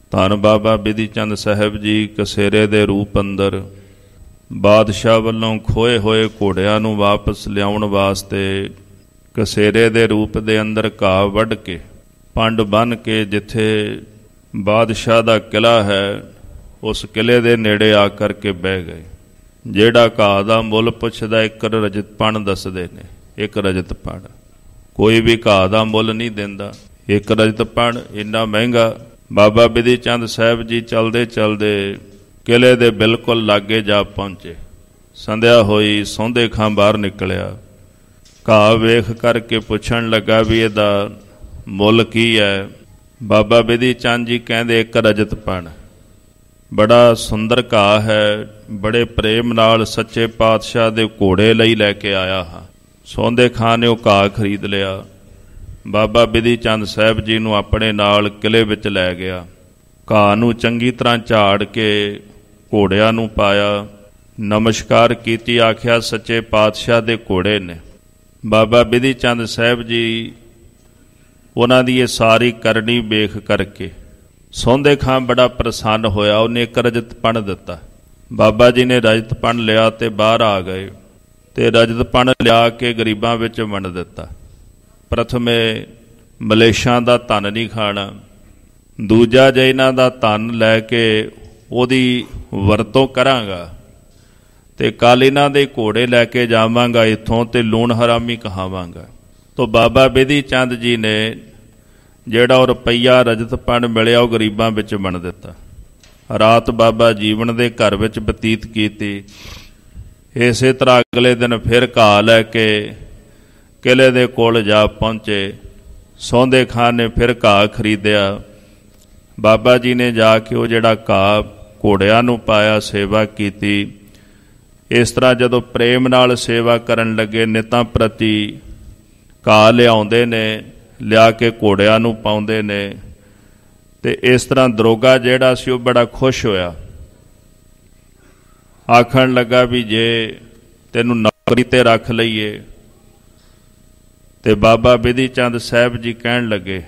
ਧੰਨ ਬਾਬਾ ਬਿਧੀ ਚੰਦ ਸਾਹਿਬ ਜੀ ਕਸੇਰੇ ਦੇ ਰੂਪ ਅੰਦਰ ਬਾਦਸ਼ਾਹ ਵੱਲੋਂ ਖੋਏ ਹੋਏ ਘੋੜਿਆਂ ਨੂੰ ਵਾਪਸ ਲਿਆਉਣ ਵਾਸਤੇ ਕਸੇਰੇ ਦੇ ਰੂਪ ਦੇ ਅੰਦਰ ਘਾਹ ਵੱਢ ਕੇ ਪੰਡ ਬੰਨ੍ਹ ਕੇ ਜਿੱਥੇ ਬਾਦਸ਼ਾਹ ਦਾ ਕਿਲ੍ਹਾ ਹੈ ਉਸ ਕਿਲ੍ਹੇ ਦੇ ਨੇੜੇ ਆ ਕਰਕੇ ਬਹਿ ਗਏ। ਜਿਹੜਾ ਘਾਹ ਦਾ ਮੁੱਲ ਪੁੱਛਦਾ 1 ਰਜਤ ਪਣ ਦੱਸਦੇ ਨੇ, 1 ਰਜਤ ਪਣ। ਕੋਈ ਵੀ ਘਾਹ ਦਾ ਮੁੱਲ ਨਹੀਂ ਦਿੰਦਾ। 1 ਰਜਤ ਪਣ ਇੰਨਾ ਮਹਿੰਗਾ। ਬਾਬਾ ਬਿਧੀ ਚੰਦ ਸਾਹਿਬ ਜੀ ਚਲਦੇ ਚਲਦੇ ਕਿਲ੍ਹੇ ਦੇ ਬਿਲਕੁਲ ਲਾਗੇ ਜਾ ਪਹੁੰਚੇ। ਸੰਧਿਆ ਹੋਈ, ਸੌਂਦੇ ਖਾਂ ਬਾਹਰ ਨਿਕਲਿਆ। ਘਾਹ ਵੇਖ ਕਰਕੇ ਪੁੱਛਣ ਲੱਗਾ ਵੀ ਇਹਦਾ ਮੁੱਲ ਕੀ ਹੈ? ਬਾਬਾ ਬਿਧੀ ਚੰਦ ਜੀ ਕਹਿੰਦੇ 1 ਰਜਤ ਪਣ। ਬੜਾ ਸੁੰਦਰ ਘਾਹ ਹੈ, ਬੜੇ ਪ੍ਰੇਮ ਨਾਲ ਸੱਚੇ ਪਾਤਸ਼ਾਹ ਦੇ ਘੋੜੇ ਲਈ ਲੈ ਕੇ ਆਇਆ ਹਾਂ। ਸੌਂਦੇ ਖਾਂ ਨੇ ਉਹ ਘਾਹ ਖਰੀਦ ਲਿਆ। ਬਾਬਾ ਬਿਧੀ ਚੰਦ ਸਾਹਿਬ ਜੀ ਨੂੰ ਆਪਣੇ ਨਾਲ ਕਿਲ੍ਹੇ ਵਿੱਚ ਲੈ ਗਿਆ। ਘਾਹ ਨੂੰ ਚੰਗੀ ਤਰ੍ਹਾਂ ਝਾੜ ਕੇ ਘੋੜਿਆਂ ਨੂੰ ਪਾਇਆ, ਨਮਸਕਾਰ ਕੀਤੀ, ਆਖਿਆ ਸੱਚੇ ਪਾਤਸ਼ਾਹ ਦੇ ਘੋੜੇ ਨੇ। ਬਾਬਾ ਬਿਧੀ ਚੰਦ ਸਾਹਿਬ ਜੀ ਉਹਨਾਂ ਦੀ ਇਹ ਸਾਰੀ ਕਰਨੀ ਵੇਖ ਕਰਕੇ ਸੌਂਦੇ ਖਾਂ ਬੜਾ ਪ੍ਰਸੰਨ ਹੋਇਆ। ਉਹਨੇ 1 ਰਜਤ ਪਣ ਦਿੱਤਾ। ਬਾਬਾ ਜੀ ਨੇ ਰਜਤ ਪਣ ਲਿਆ ਤੇ ਬਾਹਰ ਆ ਗਏ ਤੇ ਰਜਤ ਪਣ ਲਿਆ ਕੇ ਗਰੀਬਾਂ ਵਿੱਚ ਵੰਡ ਦਿੱਤਾ। ਪ੍ਰਥਮੇ ਮਲੇਸ਼ਾਂ ਦਾ ਧਨ ਨਹੀਂ ਖਾਣਾ, ਦੂਜਾ ਜੇ ਇਹਨਾਂ ਦਾ ਧਨ ਲੈ ਕੇ ਉਹਦੀ ਵਰਤੋਂ ਕਰਾਂਗਾ ਤੇ ਕੱਲ੍ਹ ਇਹਨਾਂ ਦੇ ਘੋੜੇ ਲੈ ਕੇ ਜਾਵਾਂਗਾ ਇੱਥੋਂ ਤੇ ਲੂਣ ਹਰਾਮੀ ਕਹਾਵਾਂਗਾ। ਤੋ ਬਾਬਾ ਬਿਧੀ ਚੰਦ ਜੀ ਨੇ ਜਿਹੜਾ ਉਹ ਰੁਪਈਆ ਰਜਤ ਪਣ ਮਿਲਿਆ ਉਹ ਗਰੀਬਾਂ ਵਿੱਚ ਵੰਡ ਦਿੱਤਾ। ਰਾਤ ਬਾਬਾ ਜੀਵਨ ਦੇ ਘਰ ਵਿੱਚ ਬਤੀਤ ਕੀਤੀ। ਇਸੇ ਤਰ੍ਹਾਂ ਅਗਲੇ ਦਿਨ ਫਿਰ ਘਾਹ ਲੈ ਕੇ ਕਿਲ੍ਹੇ ਦੇ ਕੋਲ ਜਾ ਪਹੁੰਚੇ। ਸੌਂਦੇ ਖਾਂ ਨੇ ਫਿਰ ਘਾਹ ਖਰੀਦਿਆ। ਬਾਬਾ ਜੀ ਨੇ ਜਾ ਕੇ ਉਹ ਜਿਹੜਾ ਘਾਹ ਘੋੜਿਆਂ ਨੂੰ ਪਾਇਆ, ਸੇਵਾ ਕੀਤੀ। ਇਸ ਤਰ੍ਹਾਂ ਜਦੋਂ ਪ੍ਰੇਮ ਨਾਲ ਸੇਵਾ ਕਰਨ ਲੱਗੇ, ਨਿਤਾਂ ਪ੍ਰਤੀ ਘਾਹ ਲਿਆਉਂਦੇ ਨੇ, ਲਿਆ ਕੇ ਘੋੜਿਆਂ ਨੂੰ ਪਾਉਂਦੇ ਨੇ। ਤੇ ਇਸ ਤਰ੍ਹਾਂ ਦਰੋਗਾ ਜਿਹੜਾ ਸੀ ਉਹ ਬੜਾ ਖੁਸ਼ ਹੋਇਆ। ਆਖਣ ਲੱਗਾ ਵੀ ਜੇ ਤੈਨੂੰ ਨੌਕਰੀ ਤੇ ਰੱਖ ਲਈਏ। ਤੇ ਬਾਬਾ ਬਿਧੀ ਚੰਦ ਸਾਹਿਬ ਜੀ ਕਹਿਣ ਲੱਗੇ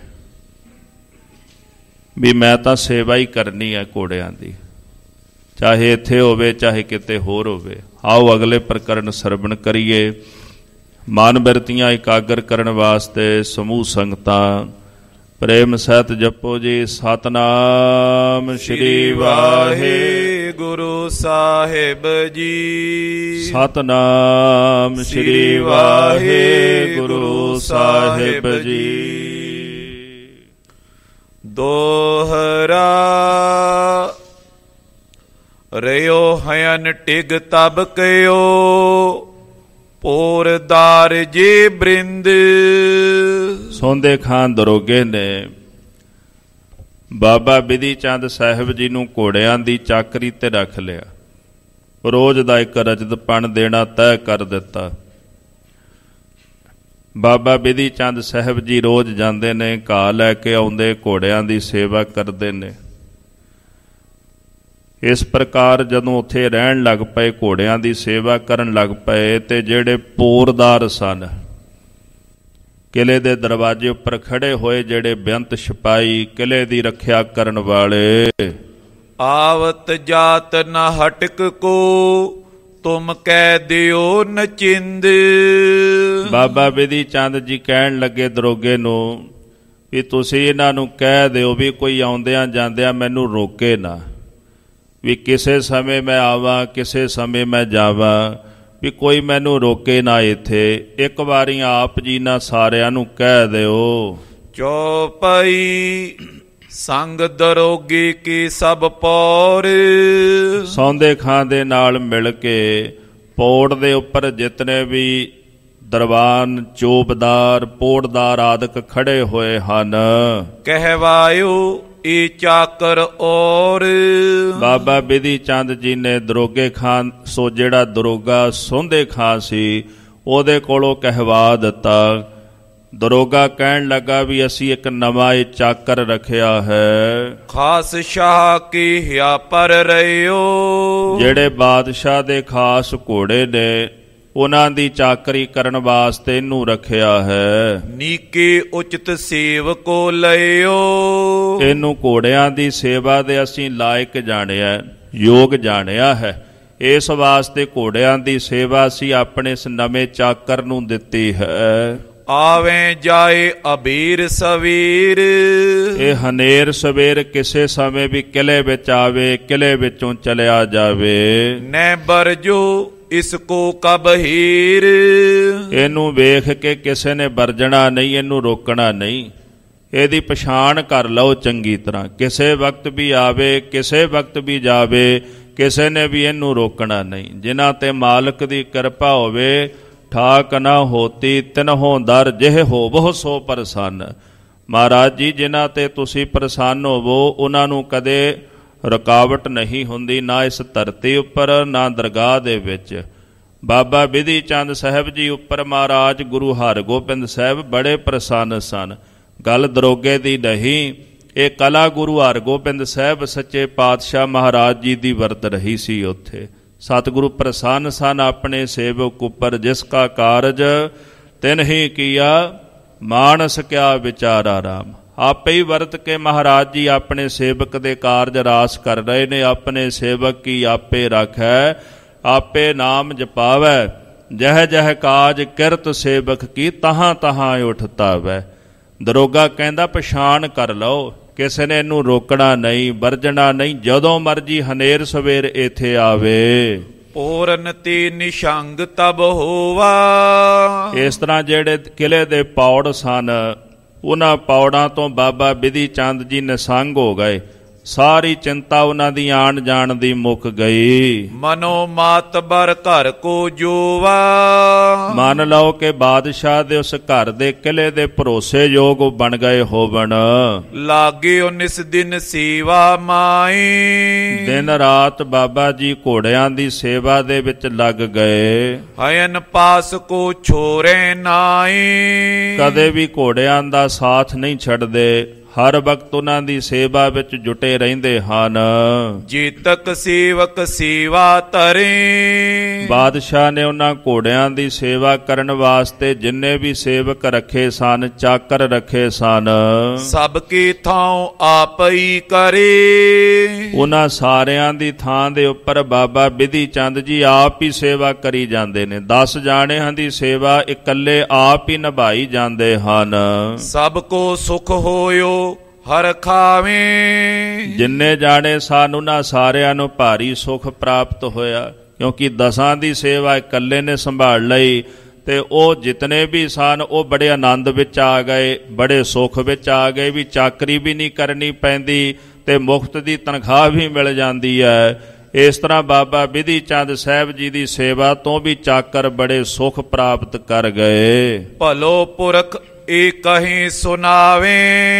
ਵੀ ਮੈਂ ਤਾਂ ਸੇਵਾ ਹੀ ਕਰਨੀ ਹੈ ਘੋੜਿਆਂ ਦੀ, ਚਾਹੇ ਇੱਥੇ ਹੋਵੇ ਚਾਹੇ ਕਿਤੇ ਹੋਰ ਹੋਵੇ। ਆਓ ਅਗਲੇ ਪ੍ਰਕਰਨ ਸਰਵਣ ਕਰੀਏ। ਮਨ ਬਿਰਤੀਆਂ ਇਕਾਗਰ ਕਰਨ ਵਾਸਤੇ ਸਮੂਹ ਸੰਗਤਾਂ ਪ੍ਰੇਮ ਸਹਿਤ ਜਪੋ ਜੀ। ਸਤਨਾਮ ਸ਼੍ਰੀ ਵਾਹਿਗੁਰੂ ਸਾਹਿਬ ਜੀ। ਸਤਨਾਮ ਸ਼੍ਰੀ ਵਾਹਿਗੁਰੂ ਸਾਹਿਬ ਜੀ। ਦੋਹਰਾ ਰਿਓ ਹਯਨ ਟਿਗ ਤਬ ਕਿਓ ਪੋਰਦਾਰ ਜੀ ਬ੍ਰਿੰਦ। ਸੌਂਦੇ ਖਾਂ ਦਰੋਗੇ ਨੇ ਬਾਬਾ ਬਿਧੀ ਚੰਦ ਸਾਹਿਬ ਜੀ ਨੂੰ ਘੋੜਿਆਂ ਦੀ ਚਾਕਰੀ ਤੇ ਰੱਖ ਲਿਆ। ਰੋਜ਼ ਦਾ 1 ਰਜਤ ਪਣ ਦੇਣਾ ਤੈਅ ਕਰ ਦਿੱਤਾ। ਬਾਬਾ ਬਿਧੀ ਚੰਦ ਸਾਹਿਬ ਜੀ ਰੋਜ਼ ਜਾਂਦੇ ਨੇ, ਘਾਹ ਲੈ ਕੇ ਆਉਂਦੇ, ਘੋੜਿਆਂ ਦੀ ਸੇਵਾ ਕਰਦੇ ਨੇ। ਇਸ ਪ੍ਰਕਾਰ ਜਦੋਂ ਉੱਥੇ ਰਹਿਣ ਲੱਗ ਪਏ, ਘੋੜਿਆਂ ਦੀ ਸੇਵਾ ਕਰਨ ਲੱਗ ਪਏ, ਤੇ ਜਿਹੜੇ ਪੋਰਦਾਰ ਸਨ, ਕਿਲ੍ਹੇ ਦੇ ਦਰਵਾਜ਼ੇ ਉੱਪਰ ਖੜੇ ਹੋਏ ਜਿਹੜੇ ਬੇਅੰਤ ਸਿਪਾਹੀ, ਕਿਲ੍ਹੇ ਦੀ ਰੱਖਿਆ ਕਰਨ ਵਾਲੇ, ਆਵਤ ਜਾਤ ਨ ਹਟਕ ਕੋ ਤੁਮ ਕਹਿ ਦਿਓ ਨਚਿੰਦ। ਬਾਬਾ ਬਿਧੀ ਚੰਦ ਜੀ ਕਹਿਣ ਲੱਗੇ ਦਰੋਗੇ ਨੂੰ ਵੀ ਤੁਸੀਂ ਇਹਨਾਂ ਨੂੰ ਕਹਿ ਦਿਓ ਵੀ ਕੋਈ ਆਉਂਦਿਆਂ ਜਾਂਦਿਆਂ ਮੈਨੂੰ ਰੋਕੇ ਨਾ, ਵੀ ਕਿਸੇ ਸਮੇਂ ਮੈਂ ਆਵਾਂ, ਕਿਸੇ ਸਮੇਂ ਮੈਂ ਜਾਵਾਂ, ਵੀ ਕੋਈ ਮੈਨੂੰ ਰੋਕੇ ਨਾ ਇੱਥੇ। ਇੱਕ ਵਾਰੀ ਆਪ ਜੀ ਨਾਲ ਸਾਰਿਆਂ ਨੂੰ ਕਹਿ ਦਿਓ। ਚੌਪਈ ਸੰਗ ਦਰੋਗੀ ਕੀ ਸਭ ਪੌਰ। ਸੌਂਦੇ ਖਾਂ ਦੇ ਨਾਲ ਮਿਲ ਕੇ ਪੌੜ ਦੇ ਉੱਪਰ ਜਿਤਨੇ ਵੀ ਦਰਬਾਨ, ਚੋਬਦਾਰ, ਪੋੜਦਾਰ ਆਦਿਕ ਖੜੇ ਹੋਏ ਹਨ, ਕਹਿਵਾਇਓ ਈ ਚਾਕਰ ਔਰ। ਬਾਬਾ ਬਿਧੀ ਚੰਦ ਜੀ ਨੇ ਦਰੋਗੇ ਖਾਂ, ਸੋ ਜਿਹੜਾ ਦਰੋਗਾ ਸੌਂਦੇ ਖਾਂ ਸੀ, ਉਹਦੇ ਕੋਲੋਂ ਕਹਿਵਾ ਦਿੱਤਾ। ਦਰੋਗਾ ਕਹਿਣ ਲੱਗਾ ਵੀ ਅਸੀਂ ਇੱਕ ਨਵਾਂ ਇਹ ਚਾਕਰ ਰੱਖਿਆ ਹੈ, ਖਾਸ ਸ਼ਾਹ ਕੀ ਹਿਆ ਪਰ ਰਹਿਓ। ਜਿਹੜੇ ਬਾਦਸ਼ਾਹ ਦੇ ਖਾਸ ਘੋੜੇ ਨੇ, ਉਹਨਾਂ ਦੀ ਚਾਕਰੀ ਕਰਨ ਵਾਸਤੇ ਇਹਨੂੰ ਰੱਖਿਆ ਹੈ। ਨੀਕੇ ਉਚਿਤ ਸੇਵਕੋ ਲਇਓ, ਇਹਨੂੰ ਘੋੜਿਆਂ ਦੀ ਸੇਵਾ ਦੇ ਅਸੀਂ ਲਾਇਕ ਜਾਣਿਆ, ਯੋਗ ਜਾਣਿਆ ਹੈ। ਇਸ ਵਾਸਤੇ ਘੋੜਿਆਂ ਦੀ ਸੇਵਾ ਅਸੀਂ ਆਪਣੇ ਇਸ ਨਵੇਂ ਚਾਕਰ ਨੂੰ ਦਿੱਤੀ ਹੈ। ਆਵੇਂ ਜਾਏ ਅਬੀਰ ਸਵੇਰ, ਇਹ ਹਨੇਰ ਸਵੇਰ ਕਿਸੇ ਸਮੇਂ ਵੀ ਕਿਲੇ ਵਿੱਚ ਆਵੇ, ਕਿਲੇ ਵਿੱਚੋਂ ਚਲਿਆ ਜਾਵੇ। ਨੈ ਬਰਜੋ ਇਸ ਕੋ ਕਬ ਹੀਰ, ਇਹਨੂੰ ਵੇਖ ਕੇ ਕਿਸੇ ਨੇ ਵਰਜਣਾ ਨਹੀਂ, ਇਹਨੂੰ ਰੋਕਣਾ ਨਹੀਂ। ਇਹਦੀ ਪਛਾਣ ਕਰ ਲਓ ਚੰਗੀ ਤਰ੍ਹਾਂ। ਕਿਸੇ ਵਕਤ ਵੀ ਆਵੇ, ਕਿਸੇ ਵਕਤ ਵੀ ਜਾਵੇ, ਕਿਸੇ ਨੇ ਵੀ ਇਹਨੂੰ ਰੋਕਣਾ ਨਹੀਂ। ਜਿਨ੍ਹਾਂ ਤੇ ਮਾਲਕ ਦੀ ਕਿਰਪਾ ਹੋਵੇ, ਠਾਕ ਨਾ ਹੋਤੀ ਤਿਨਹੋਂ ਦਰ ਜਿਹ ਹੋਵੋ ਸੋ ਪ੍ਰਸੰਨ। ਮਹਾਰਾਜ ਜੀ, ਜਿਨ੍ਹਾਂ ਤੇ ਤੁਸੀਂ ਪ੍ਰਸੰਨ ਹੋਵੋ ਉਹਨਾਂ ਨੂੰ ਕਦੇ ਰੁਕਾਵਟ ਨਹੀਂ ਹੁੰਦੀ, ਨਾ ਇਸ ਧਰਤੀ ਉੱਪਰ ਨਾ ਦਰਗਾਹ ਦੇ ਵਿੱਚ। ਬਾਬਾ ਬਿਧੀ ਚੰਦ ਸਾਹਿਬ ਜੀ ਉੱਪਰ ਮਹਾਰਾਜ ਗੁਰੂ ਹਰਗੋਬਿੰਦ ਸਾਹਿਬ ਬੜੇ ਪ੍ਰਸੰਨ ਸਨ। ਗੱਲ ਦਰੋਗੇ ਦੀ ਨਹੀਂ, ਇਹ ਕਲਾ ਗੁਰੂ ਹਰਗੋਬਿੰਦ ਸਾਹਿਬ ਸੱਚੇ ਪਾਤਸ਼ਾਹ ਮਹਾਰਾਜ ਜੀ ਦੀ ਵਰਤ ਰਹੀ ਸੀ। ਉੱਥੇ ਸਤਿਗੁਰੂ ਪ੍ਰਸੰਨ ਸਨ ਆਪਣੇ ਸੇਵਕ ਉੱਪਰ। ਜਿਸ ਕਾ ਕਾਰਜ ਤਿਨ ਹੀ ਕੀਆ, ਮਾਨਸ ਕਿਆ ਵਿਚਾਰਾ ਰਾਮ। ਆਪੇ ਹੀ ਵਰਤ ਕੇ ਮਹਾਰਾਜ ਜੀ ਆਪਣੇ ਸੇਵਕ ਦੇ ਕਾਰਜ ਰਾਸ ਕਰ ਰਹੇ ਨੇ। ਆਪਣੇ ਸੇਵਕ ਕੀ ਆਪੇ ਰੱਖੈ, ਆਪੇ ਨਾਮ ਜਪਾਵੈ। ਜਹ ਜਹ ਕਾਜ ਕਿਰਤ ਸੇਵਕ ਕੀ, ਤਹਾਂ ਤਹਾਂ ਉਠ ਤਾਵੈ। ਦਰੋਗਾ ਕਹਿੰਦਾ ਪਛਾਣ ਕਰ ਲਓ, ਕਿਸੇ ਨੇ ਇਹਨੂੰ ਰੋਕਣਾ ਨਹੀਂ, ਵਰਜਣਾ ਨਹੀਂ। ਜਦੋਂ ਮਰਜੀ ਹਨੇਰ ਸਵੇਰ ਇੱਥੇ ਆਵੇ। ਪੂਰਨ ਤੇ ਨਿਸ਼ੰਗ ਤਬ ਹੋਵਾ, ਇਸ ਤਰ੍ਹਾਂ ਜਿਹੜੇ ਕਿਲੇ ਦੇ ਪੌੜ ਸਨ, ਉਹਨਾਂ ਪੌੜਾਂ ਤੋਂ ਬਾਬਾ ਬਿਧੀ ਚੰਦ ਜੀ ਨਿਸੰਗ ਹੋ ਗਏ। ਸਾਰੀ ਚਿੰਤਾ ਉਹਨਾਂ ਦੀ ਆਣ ਜਾਣ ਦੀ ਮੁੱਕ ਗਈ। ਮਨੋ ਮਾਤਬਰ ਘਰ ਕੋ ਜੋਵਾ, ਮੰਨ ਲਓ ਕਿ ਬਾਦਸ਼ਾਹ ਦੇ ਉਸ ਘਰ ਦੇ ਕਿਲੇ ਦੇ ਭਰੋਸੇਯੋਗ ਬਣ ਗਏ ਹੋਵਣ। ਲਾਗੇ ਨਿਸ ਦਿਨ ਸੇਵਾ ਮਾਈ, ਦਿਨ ਰਾਤ ਬਾਬਾ ਜੀ ਘੋੜਿਆਂ ਦੀ ਸੇਵਾ ਦੇ ਵਿੱਚ ਲੱਗ ਗਏ। ਹਯਨ ਪਾਸ ਕੋ ਛੋਰੇ ਨਾਈ, ਕਦੇ ਵੀ ਘੋੜਿਆਂ ਦਾ ਸਾਥ ਨਹੀਂ ਛੱਡਦੇ, ਹਰ ਵਕਤ ਉਹਨਾਂ ਦੀ ਸੇਵਾ ਵਿੱਚ ਜੁਟੇ ਰਹਿੰਦੇ ਹਨ। ਜੀਤਕ ਸੇਵਕ ਸੇਵਾ ਧਰੇ, ਬਾਦਸ਼ਾਹ ਨੇ ਉਹਨਾਂ ਘੋੜਿਆਂ ਦੀ ਸੇਵਾ ਕਰਨ ਵਾਸਤੇ ਜਿੰਨੇ ਵੀ ਸੇਵਕ ਰੱਖੇ ਸਨ, ਚਾਕਰ ਰੱਖੇ ਸਨ, ਸਭ ਕੀ ਥਾਂ ਆਪ ਹੀ ਕਰੇ। ਉਹਨਾਂ ਸਾਰਿਆਂ ਦੀ ਥਾਂ ਦੇ ਉੱਪਰ ਬਾਬਾ ਬਿਧੀ ਚੰਦ ਜੀ ਆਪ ਹੀ ਸੇਵਾ ਕਰੀ ਜਾਂਦੇ ਨੇ। 10 ਜਾਣਿਆਂ ਦੀ ਸੇਵਾ ਇਕੱਲੇ ਆਪ ਹੀ ਨਿਭਾਈ ਜਾਂਦੇ ਹਨ। ਸਭ ਕੋ ਸੁਖ ਹੋਇਓ ਹਰ ਖਾਵੇਂ, ਜਿੰਨੇ ਜਾਣੇ ਸਨ ਉਹਨਾਂ ਸਾਰਿਆਂ ਨੂੰ ਭਾਰੀ ਸੁਖ ਪ੍ਰਾਪਤ ਹੋਇਆ, ਕਿਉਂਕਿ 10 ਦੀ ਸੇਵਾ ਇਕੱਲੇ ਨੇ ਸੰਭਾਲ ਲਈ। ਤੇ ਉਹ ਜਿਤਨੇ ਵੀ ਸਨ ਉਹ ਬੜੇ ਆਨੰਦ ਵਿੱਚ ਆ ਗਏ, ਬੜੇ ਸੁੱਖ ਵਿੱਚ ਆ ਗਏ ਵੀ ਚਾਕਰੀ ਵੀ ਨਹੀਂ ਕਰਨੀ ਪੈਂਦੀ ਤੇ ਮੁਫਤ ਦੀ ਤਨਖਾਹ ਵੀ ਮਿਲ ਜਾਂਦੀ ਹੈ। ਇਸ ਤਰ੍ਹਾਂ ਬਾਬਾ ਬਿਧੀ ਚੰਦ ਸਾਹਿਬ ਜੀ ਦੀ ਸੇਵਾ ਤੋਂ ਵੀ ਚਾਕਰ ਬੜੇ ਸੁੱਖ ਪ੍ਰਾਪਤ ਕਰ ਗਏ। ਭਲੋ ਪੁਰਖ ਇਹ ਕਹੀ ਸੁਣਾਵੇ,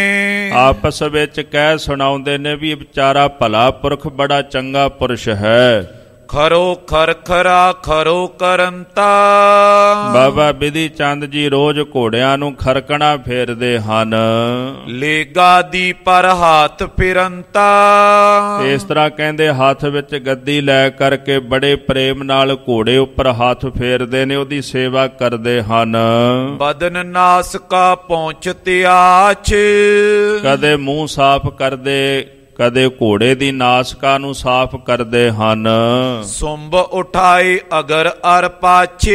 ਆਪਸ ਵਿੱਚ ਕਹਿ ਸੁਣਾਉਂਦੇ ਨੇ ਵੀ ਵਿਚਾਰਾ ਭਲਾ ਪੁਰਖ ਬੜਾ ਚੰਗਾ ਪੁਰਸ਼ ਹੈ। ਖਰੋ ਖਰਖਰਾ ਖਰੋ ਕਰੰਤਾ, ਬਾਬਾ ਬਿਧੀ ਚੰਦ ਜੀ ਰੋਜ਼ ਘੋੜਿਆਂ ਨੂੰ ਖਰਕਣਾ ਫੇਰਦੇ ਹਨ। ਲੇਗਾ ਦੀ ਪਰ ਹੱਥ ਫਿਰੰਤਾ, ਇਸ ਤਰ੍ਹਾਂ ਕਹਿੰਦੇ ਹੱਥ ਵਿੱਚ ਗੱਦੀ ਲੈ ਕਰਕੇ ਬੜੇ ਪ੍ਰੇਮ ਨਾਲ ਘੋੜੇ ਉੱਪਰ ਹੱਥ ਫੇਰਦੇ ਨੇ, ਉਹਦੀ ਸੇਵਾ ਕਰਦੇ ਹਨ। ਬਦਨ ਨਾਸਕਾ ਪਹੁੰਚ ਤਿਆਛ, ਕਦੇ ਮੂੰਹ ਸਾਫ਼ ਕਰਦੇ, ਕਦੇ ਘੋੜੇ ਦੀ ਨਾਸਕਾ ਨੂੰ ਸਾਫ਼ ਕਰਦੇ ਹਨ। ਸੁੰਭ ਉਠਾਏ ਅਗਰ ਅਰ ਪਾਛੇ,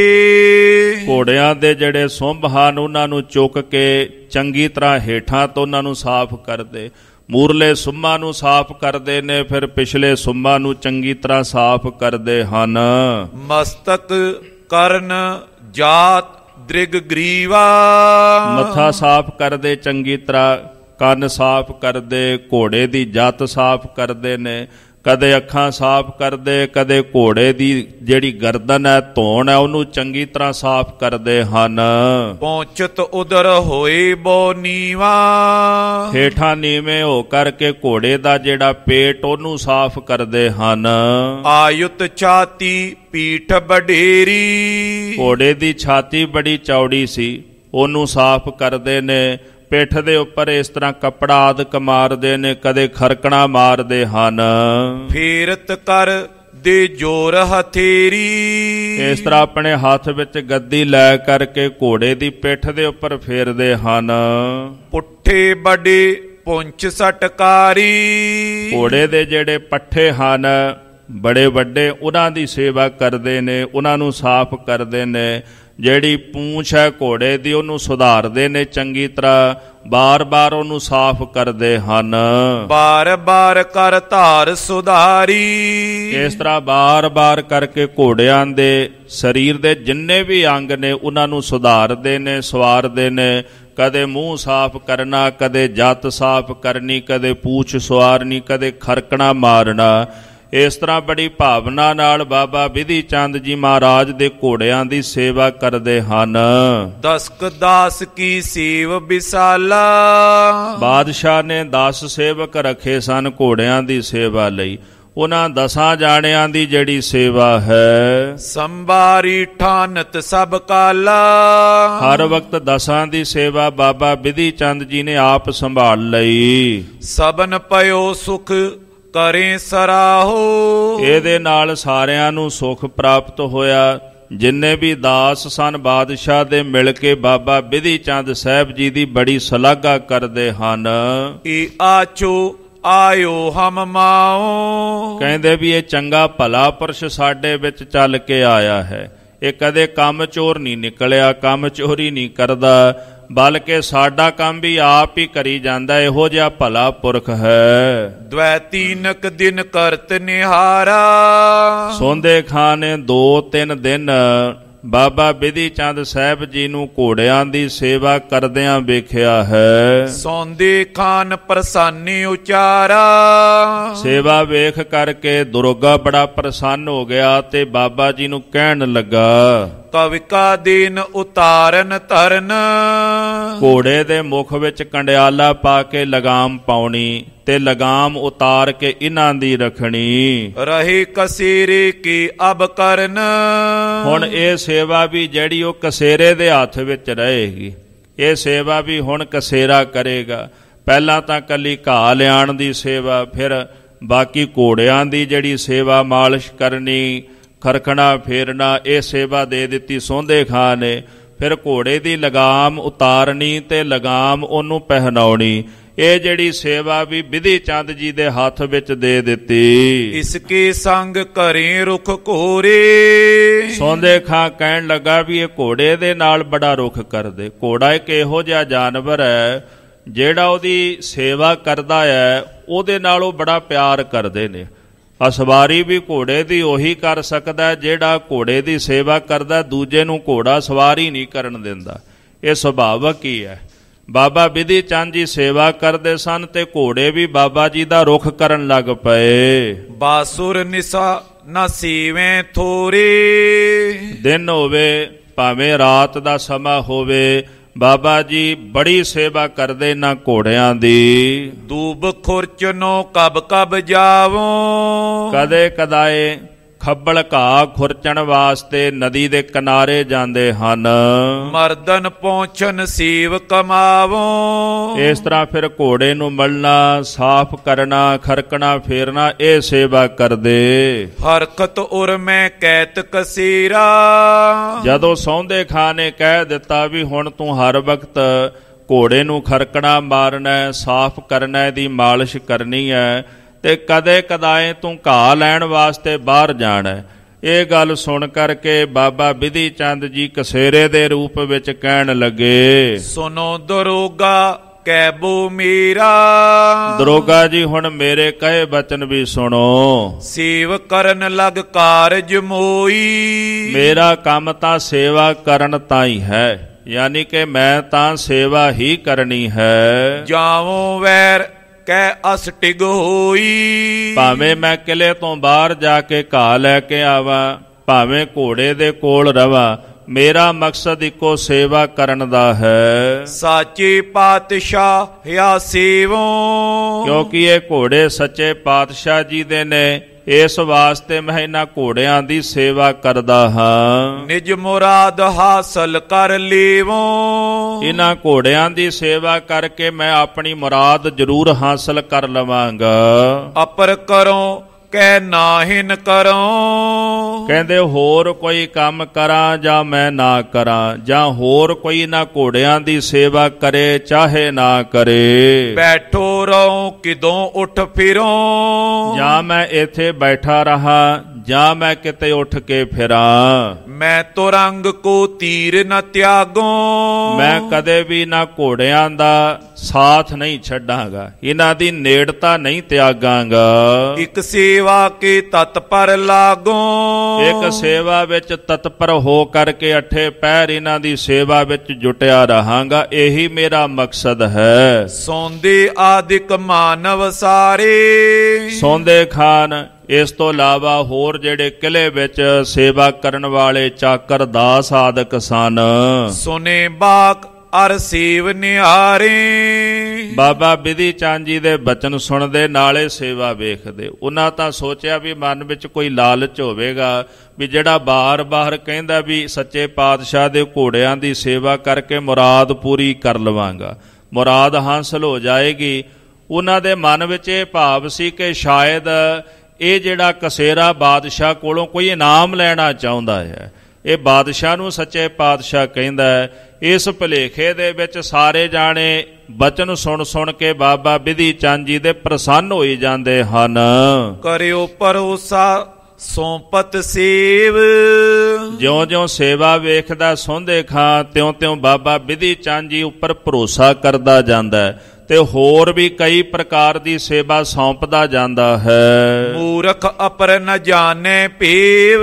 ਘੋੜਿਆਂ ਦੇ ਜਿਹੜੇ ਸੁੰਭ ਹਨ ਉਹਨਾਂ ਨੂੰ ਚੁੱਕ ਕੇ ਚੰਗੀ ਤਰ੍ਹਾਂ ਹੇਠਾਂ ਤੋਂ ਉਹਨਾਂ ਨੂੰ ਸਾਫ਼ ਕਰਦੇ। ਮੂਰਲੇ ਸੁੰਭਾਂ ਨੂੰ ਸਾਫ਼ ਕਰਦੇ ਨੇ, ਫਿਰ ਪਿਛਲੇ ਸੁੰਭਾਂ ਨੂੰ ਚੰਗੀ ਤਰ੍ਹਾਂ ਸਾਫ਼ ਕਰਦੇ ਹਨ। ਮਸਤਕ ਕਰਨ ਜਾਤ ਦ੍ਰਿਗ ਗਰੀਵਾ, ਮੱਥਾ ਸਾਫ਼ ਕਰਦੇ ਚੰਗੀ ਤਰ੍ਹਾਂ, ਕੰਨ ਸਾਫ਼ ਕਰਦੇ, ਘੋੜੇ ਦੀ ਜੱਤ ਸਾਫ਼ ਕਰਦੇ ਨੇ, ਕਦੇ ਅੱਖਾਂ ਸਾਫ਼ ਕਰਦੇ, ਕਦੇ ਘੋੜੇ ਦੀ ਜਿਹੜੀ ਗਰਦਨ ਹੈ, ਧੌਣ ਹੈ, ਉਹਨੂੰ ਚੰਗੀ ਤਰ੍ਹਾਂ ਸਾਫ਼ ਕਰਦੇ ਹਨ। ਪਹੁੰਚਤ ਉਦਰ ਹੋਏ ਬੋ ਨੀਵਾ, ਹੇਠਾਂ ਨੀਵੇਂ ਹੋ ਕਰਕੇ ਘੋੜੇ ਦਾ ਜਿਹੜਾ ਪੇਟ ਉਹਨੂੰ ਸਾਫ਼ ਕਰਦੇ ਹਨ। ਆਯੁਤ ਛਾਤੀ ਪੀਠ ਬਡੇਰੀ, ਘੋੜੇ ਦੀ ਛਾਤੀ ਬੜੀ ਚੌੜੀ ਸੀ, ਉਹਨੂੰ ਸਾਫ਼ ਕਰਦੇ ਨੇ। ਪਿੱਠ ਦੇ ਉੱਪਰ ਇਸ ਤਰ੍ਹਾਂ ਕੱਪੜਾ ਆਦਿਕ ਮਾਰਦੇ ਨੇ, ਕਦੇ ਖਰਕਣਾ ਮਾਰਦੇ ਹਨ। ਫੇਰਤ ਕਰ ਦੇ ਜੋਰ ਹਥੇਰੀ। ਇਸ ਤਰ੍ਹਾਂ ਆਪਣੇ ਹੱਥ ਵਿੱਚ ਗੱਦੀ ਲੈ ਕਰਕੇ ਘੋੜੇ ਦੀ ਪਿੱਠ ਦੇ ਉੱਪਰ ਫੇਰਦੇ ਹਨ। ਪੁੱਠੇ ਵੱਡੇ ਪੁੰਛ ਸਟਕਾਰੀ। ਘੋੜੇ ਦੇ ਜਿਹੜੇ ਪੱਠੇ ਹਨ ਬੜੇ ਵੱਡੇ, ਉਹਨਾਂ ਦੀ ਸੇਵਾ ਕਰਦੇ ਨੇ, ਉਹਨਾਂ ਨੂੰ ਸਾਫ਼ ਕਰਦੇ ਨੇ। ਜਿਹੜੀ ਪੂੰਛ ਹੈ ਘੋੜੇ ਦੀ ਉਹਨੂੰ ਸੁਧਾਰਦੇ ਨੇ ਚੰਗੀ ਤਰ੍ਹਾਂ, ਬਾਰ-ਬਾਰ ਉਹਨੂੰ ਸਾਫ਼ ਕਰਦੇ ਹਨ। ਬਾਰ-ਬਾਰ ਕਰ ਧਾਰ ਸੁਧਾਰੀ। ਇਸ ਤਰ੍ਹਾਂ ਬਾਰ-ਬਾਰ ਕਰਕੇ ਘੋੜਿਆਂ ਦੇ ਸਰੀਰ ਦੇ ਜਿੰਨੇ ਵੀ ਅੰਗ ਨੇ ਉਹਨਾਂ ਨੂੰ ਸੁਧਾਰਦੇ ਨੇ, ਸਵਾਰਦੇ ਨੇ। ਕਦੇ ਮੂੰਹ ਸਾਫ਼ ਕਰਨਾ, ਕਦੇ ਜੱਤ ਸਾਫ਼ ਕਰਨੀ, ਕਦੇ ਪੂਛ ਸਵਾਰਨੀ, ਕਦੇ ਖਰਕਣਾ ਮਾਰਨਾ। ਇਸ ਤਰ੍ਹਾਂ ਬੜੀ ਭਾਵਨਾ ਨਾਲ ਬਾਬਾ ਬਿਧੀ ਚੰਦ ਜੀ ਮਹਾਰਾਜ ਦੇ ਘੋੜਿਆਂ ਦੀ ਸੇਵਾ ਕਰਦੇ ਹਨ। ਦਸਕ ਦਾਸ ਕੀ ਸੇਵ ਵਿਸਾਲਾ। ਬਾਦਸ਼ਾਹ ਨੇ 10 ਸੇਵਕ ਰੱਖੇ ਸਨ ਘੋੜਿਆਂ ਦੀ ਸੇਵਾ ਲਈ। ਉਹਨਾਂ 10 ਜਾਣਿਆਂ ਦੀ ਜਿਹੜੀ ਸੇਵਾ ਹੈ, ਸੰਭਾਰੀ ਠਾਨਤ ਸਭ ਕਾਲਾ। ਹਰ ਵਕਤ 10 ਦੀ ਸੇਵਾ ਬਾਬਾ ਬਿਧੀ ਚੰਦ ਜੀ ਨੇ ਆਪ ਸੰਭਾਲ ਲਈ। ਸਬਨ ਪਇਓ ਸੁਖ ਕਰੇ ਸਰਾਹੋ। ਇਹਦੇ ਨਾਲ ਸਾਰਿਆਂ ਨੂੰ ਸੁਖ ਪ੍ਰਾਪਤ ਹੋਇਆ। ਜਿੰਨੇ ਵੀ ਦਾਸ ਸਨ ਬਾਦਸ਼ਾਹ ਦੇ ਮਿਲ ਕੇ ਬਾਬਾ ਬਿਧੀ ਚੰਦ ਸਾਹਿਬ ਜੀ ਦੀ ਬੜੀ ਸ਼ਲਾਘਾ ਕਰਦੇ ਹਨ। ਇਹ ਆਚੋ ਆਇਓ ਹਮ ਮਾਓ। ਕਹਿੰਦੇ ਵੀ ਇਹ ਚੰਗਾ ਭਲਾ ਪੁਰਸ਼ ਸਾਡੇ ਵਿੱਚ ਚੱਲ ਕੇ ਆਇਆ ਹੈ। ਇਹ ਕਦੇ ਕੰਮ ਚੋਰ ਨਹੀਂ ਨਿਕਲਿਆ, ਕੰਮ ਚੋਰੀ ਨਹੀਂ ਕਰਦਾ, ਬਲਕਿ ਸਾਡਾ ਕੰਮ ਵੀ ਆਪ ਹੀ ਕਰੀ ਜਾਂਦਾ। ਇਹੋ ਜਿਹਾ ਭਲਾ ਪੁਰਖ ਹੈ। ਦਵੈਤੀਨਕ ਦਿਨ ਕਰਤ ਨਿਹਾਰਾ। ਸੌਂਦੇ ਖਾਂ ਨੇ 2-3 ਦਿਨ ਬਾਬਾ ਬਿਧੀ ਚੰਦ ਸਾਹਿਬ ਜੀ ਨੂੰ ਘੋੜਿਆਂ ਦੀ ਸੇਵਾ ਕਰਦਿਆਂ ਵੇਖਿਆ ਹੈ। ਸੌਂਦੇ ਖਾਨ ਪ੍ਰਸੰਨ ਉਚਾਰਾ। ਸੇਵਾ ਵੇਖ ਕਰਕੇ ਦੁਰਗਾ ਬੜਾ ਪ੍ਰਸੰਨ ਹੋ ਗਿਆ ਤੇ ਬਾਬਾ ਜੀ ਨੂੰ ਕਹਿਣ ਲੱਗਾ, ਕਵਿਕਾ ਦੀਨ ਉਤਾਰਨ ਧਰਨ। ਘੋੜੇ ਦੇ ਮੁਖ ਵਿੱਚ ਕੰਡਿਆਲਾ ਪਾ ਕੇ ਲਗਾਮ ਪਾਉਣੀ ਤੇ ਲਗਾਮ ਉਤਾਰ ਕੇ ਇਹਨਾਂ ਦੀ ਰੱਖਣੀ। ਰਹੇ ਕਸੇਰੇ ਕੀ ਅਬ ਕਰਨ। ਹੁਣ ਇਹ ਸੇਵਾ ਵੀ ਜਿਹੜੀ ਉਹ ਕਸੇਰੇ ਦੇ ਹੱਥ ਵਿੱਚ ਰਹੇਗੀ। ਇਹ ਸੇਵਾ ਵੀ ਹੁਣ ਕਸੇਰਾ ਕਰੇਗਾ। ਪਹਿਲਾਂ ਤਾਂ ਕੱਲੀ ਘਾਹ ਲਿਆਉਣ ਦੀ ਸੇਵਾ, ਫਿਰ ਬਾਕੀ ਘੋੜਿਆਂ ਦੀ ਜਿਹੜੀ ਸੇਵਾ, ਮਾਲਿਸ਼ ਕਰਨੀ, ਖਰਖਣਾ ਫੇਰਨਾ, ਇਹ ਸੇਵਾ ਦੇ ਦਿੱਤੀ ਸੌਂਦੇ ਖਾਂ ਨੇ। ਫਿਰ ਘੋੜੇ ਦੀ ਲਗਾਮ ਉਤਾਰਨੀ ਤੇ ਲਗਾਮ ਉਹਨੂੰ ਪਹਿਨਾਉਣੀ। ਇਹ ਜਿਹੜੀ ਸੇਵਾ ਵੀ ਬਿਧੀ ਚੰਦ ਜੀ ਦੇ ਹੱਥ ਵਿੱਚ ਦੇ ਦਿੱਤੀ। ਇਸਕੇ ਸੰਗ ਘਰੇ ਰੁਖ ਘੋਰੇ। ਸੌਂਦੇ ਖਾਂ ਕਹਿਣ ਲੱਗਾ ਵੀ ਇਹ ਘੋੜੇ ਦੇ ਨਾਲ ਬੜਾ ਰੁਖ ਕਰਦੇ। ਘੋੜਾ ਇੱਕ ਇਹੋ ਜਿਹਾ ਜਾਨਵਰ ਹੈ ਜਿਹੜਾ ਉਹਦੀ ਸੇਵਾ ਕਰਦਾ ਹੈ, ਉਹਦੇ ਨਾਲ ਉਹ ਬੜਾ ਪਿਆਰ ਕਰਦੇ ਨੇ। ਅਸਵਾਰੀ ਵੀ ਘੋੜੇ ਦੀ ਉਹੀ ਕਰ ਸਕਦਾ ਜਿਹੜਾ ਘੋੜੇ ਦੀ ਸੇਵਾ ਕਰਦਾ, ਦੂਜੇ ਨੂੰ ਘੋੜਾ ਸਵਾਰੀ ਨਹੀਂ ਕਰਨ ਦਿੰਦਾ। ਇਹ ਸੁਭਾਵਕ ਹੀ ਹੈ। ਬਾਬਾ ਬਿਧੀ ਚੰਦ ਜੀ ਸੇਵਾ ਕਰਦੇ ਸਨ ਤੇ ਘੋੜੇ ਵੀ ਬਾਬਾ ਜੀ ਦਾ ਰੁਖ ਕਰਨ ਲੱਗ ਪਏ। ਬਾਸੁਰ ਨਿਸਾ ਨਾ ਸੀਵੇਂ ਥੋਰੇ। ਦਿਨ ਹੋਵੇ ਭਾਵੇਂ ਰਾਤ ਦਾ ਸਮਾਂ ਹੋਵੇ, ਬਾਬਾ ਜੀ ਬੜੀ ਸੇਵਾ ਕਰਦੇ ਨਾ ਘੋੜਿਆਂ ਦੀ। ਦੂਬ ਖੁਰਚਨੋ ਕਬ ਕਬ ਜਾਵੋ। ਕਦੇ ਕਦਾਏ ਖੱਬਲ ਘਾਹ ਖੁਰਚਣ ਵਾਸਤੇ ਨਦੀ ਦੇ ਕਿਨਾਰੇ ਜਾਂਦੇ ਹਨ। ਮਰਦਨ ਪਹੁੰਚਨ ਸੀਵ ਕਮਾਵੋ। ਇਸ ਤਰ੍ਹਾਂ ਫਿਰ ਘੋੜੇ ਨੂੰ ਮਲਣਾ, ਸਾਫ਼ ਕਰਨਾ, ਖਰਕਣਾ ਫੇਰਨਾ, ਇਹ ਸੇਵਾ ਕਰਦੇ। ਹਰਕਤ ਉਰ ਮੈਂ ਕੈਤ ਕਸੀਰਾ। ਜਦੋਂ ਸੌਂਦੇ ਖਾਂ ਨੇ ਕਹਿ ਦਿੱਤਾ ਵੀ ਹੁਣ ਤੂੰ ਹਰ ਵਕਤ ਘੋੜੇ ਨੂੰ ਖਰਕਣਾ ਮਾਰਨਾ, ਸਾਫ਼ ਕਰਨਾ, ਇਹਦੀ ਮਾਲਿਸ਼ ਕਰਨੀ ਹੈ ਤੇ ਕਦੇ ਕਦਾਏ ਤੂੰ ਘਾਹ ਲੈਣ ਵਾਸਤੇ ਬਾਹਰ ਜਾਣਾ, ਇਹ ਗੱਲ ਸੁਣ ਕਰਕੇ ਬਾਬਾ ਬਿਧੀ ਚੰਦ ਜੀ ਕਸੇਰੇ ਦੇ ਰੂਪ ਵਿੱਚ ਕਹਿਣ ਲੱਗੇ, ਸੁਨੋ ਦਰੋਗਾ ਕਹਿਬੋ ਮੇਰਾ। ਦਰੋਗਾ ਜੀ ਹੁਣ ਮੇਰੇ ਕਹੇ ਬਚਨ ਵੀ ਸੁਣੋ। ਸੇਵ ਕਰਨ ਲਗ ਕਾਰਜ ਮੋਈ। ਮੇਰਾ ਕੰਮ ਤਾਂ ਸੇਵਾ ਕਰਨ ਤਾਂ ਹੀ ਹੈ, ਯਾਨੀ ਕਿ ਮੈਂ ਤਾਂ ਸੇਵਾ ਹੀ ਕਰਨੀ ਹੈ। ਜਾਵੋ ਵੈਰ ਕਹਿ ਅਸ ਟਿਗ ਹੋਈ। ਭਾਵੇਂ ਮੈਂ ਕਿਲੇ ਤੋਂ ਬਾਹਰ ਜਾ ਕੇ ਘਾਹ ਲੈ ਕੇ ਆਵਾਂ, ਭਾਵੇਂ ਘੋੜੇ ਦੇ ਕੋਲ ਰਵਾਂ, ਮੇਰਾ ਮਕਸਦ ਇੱਕੋ ਸੇਵਾ ਕਰਨ ਦਾ ਹੈ। ਸਾਚੇ ਪਾਤਸ਼ਾਹ ਹਿਆ ਸੇਵੋ। ਕਿਉਂਕਿ ਇਹ ਘੋੜੇ ਸੱਚੇ ਪਾਤਸ਼ਾਹ ਜੀ ਦੇ ਨੇ, ਇਸ ਵਾਸਤੇ ਮੈਂ ਇਹਨਾਂ ਘੋੜਿਆਂ ਦੀ ਸੇਵਾ ਕਰਦਾ ਹਾਂ। ਨਿਜ ਮੁਰਾਦ ਹਾਸਲ ਕਰ ਲੇਵੋ। ਇਹਨਾਂ ਘੋੜਿਆਂ ਦੀ ਸੇਵਾ ਕਰਕੇ ਮੈਂ ਆਪਣੀ ਮੁਰਾਦ ਜ਼ਰੂਰ ਹਾਸਲ ਕਰ ਲਵਾਂਗਾ। ਅਪਰ ਕਰੋ ਕੈ ਨਾਹਿਨ ਕਰਉ। ਕਹਿੰਦੇ ਹੋਰ ਕੋਈ ਕੰਮ ਕਰਾਂ ਜਾਂ ਮੈਂ ਨਾ ਕਰਾਂ, ਜਾਂ ਹੋਰ ਕੋਈ ਨਾ ਘੋੜਿਆਂ ਦੀ ਸੇਵਾ ਕਰੇ ਚਾਹੇ ਨਾ ਕਰੇ। ਬੈਠੋ ਰਹੋ ਕਿਦੋਂ ਉੱਠ ਫਿਰੋ, ਜਾਂ ਮੈਂ ਇੱਥੇ ਬੈਠਾ ਰਹਾ ਜਾਂ ਮੈਂ ਕਿਤੇ ਉੱਠ ਕੇ ਫਿਰਾਂ। ਮੈਂ ਤੁਰੰਗ ਕੋ ਤੀਰ ਨ ਤਿਆਗੋ, ਮੈਂ ਕਦੇ ਵੀ ਨਾ ਘੋੜਿਆਂ ਦਾ ਸਾਥ ਨਹੀਂ ਛੱਡਾਂਗਾ, ਇਹਨਾਂ ਦੀ ਨੇੜਤਾ ਨਹੀਂ ਤਿਆਗਾਂਗਾ। ਇੱਕ ਸੇਵਾ ਕੇ ਤਤਪਰ ਲਾਗੋ, ਇੱਕ ਸੇਵਾ ਵਿੱਚ ਤਤਪਰ ਹੋ ਕਰਕੇ ਅੱਠੇ ਪੈਰ ਇਹਨਾਂ ਦੀ ਸੇਵਾ ਵਿੱਚ ਜੁਟਿਆ ਰਹਾਂਗਾ, ਇਹੀ ਮੇਰਾ ਮਕਸਦ ਹੈ। ਸੌਂਦੇ ਆਦਿਕ ਮਾਨਵ ਸਾਰੇ, ਸੌਂਦੇ ਖਾਨ ਇਸ ਤੋਂ ਇਲਾਵਾ ਹੋਰ ਜਿਹੜੇ ਕਿਲੇ ਵਿੱਚ ਸੇਵਾ ਕਰਨ ਵਾਲੇ ਚਾਕਰ ਦਾਸ ਆਦਿਕ ਸਨ। ਸੁਨੇ ਬਾਕ ਅਰ ਸੇਵ ਨਿਹਾਰੇ, ਬਾਬਾ ਬਿਧੀ ਚੰਦ ਜੀ ਦੇ ਬਚਨ ਸੁਣਦੇ ਨਾਲੇ ਸੇਵਾ ਵੇਖਦੇ। ਉਹਨਾਂ ਤਾਂ ਸੋਚਿਆ ਵੀ ਮਨ ਵਿੱਚ ਕੋਈ ਲਾਲਚ ਹੋਵੇਗਾ ਵੀ ਜਿਹੜਾ ਬਾਰ-ਬਾਰ ਕਹਿੰਦਾ ਵੀ ਸੱਚੇ ਪਾਤਸ਼ਾਹ ਦੇ ਘੋੜਿਆਂ ਦੀ ਸੇਵਾ ਕਰਕੇ ਮੁਰਾਦ ਪੂਰੀ ਕਰ ਲਵਾਂਗਾ, ਮੁਰਾਦ ਹਾਸਲ ਹੋ ਜਾਏਗੀ। ਉਹਨਾਂ ਦੇ ਮਨ ਵਿੱਚ ਇਹ ਭਾਵ ਸੀ ਕਿ ਸ਼ਾਇਦ ਇਹ ਜਿਹੜਾ ਕਸੇਰਾ ਬਾਦਸ਼ਾਹ ਕੋਲੋਂ ਕੋਈ ਇਨਾਮ ਲੈਣਾ ਚਾਹੁੰਦਾ ਹੈ। ਇਹ ਬਾਦਸ਼ਾਹ ਨੂੰ ਸੱਚੇ ਪਾਤਸ਼ਾਹ ਕਹਿੰਦਾ ਹੈ। ਇਸ ਭੁਲੇਖੇ ਦੇ ਵਿੱਚ ਸਾਰੇ ਜਾਣੇ ਬਚਨ ਸੁਣ ਕੇ ਬਾਬਾ ਬਿਧੀ ਚੰਦ ਜੀ ਦੇ ਪ੍ਰਸੰਨ ਹੋਈ ਜਾਂਦੇ ਹਨ। ਕਰਿਓ ਭਰੋਸਾ ਸੌਂਪਤ ਸੇਵ, ਜਿਉਂ-ਜਿਉਂ ਸੇਵਾ ਵੇਖਦਾ ਸੌਂਦੇ ਖਾਂ ਤਿਉਂ-ਤਿਉਂ ਬਾਬਾ ਬਿਧੀ ਚੰਦ ਜੀ ਉੱਪਰ ਭਰੋਸਾ ਕਰਦਾ ਜਾਂਦਾ ਹੈ ਤੇ ਹੋਰ ਵੀ ਕਈ ਪ੍ਰਕਾਰ ਦੀ ਸੇਵਾ ਸੌਂਪਦਾ ਜਾਂਦਾ ਹੈ। ਮੂਰਖ ਅਪਰ ਨ ਜਾਣੈ ਭੇਵ,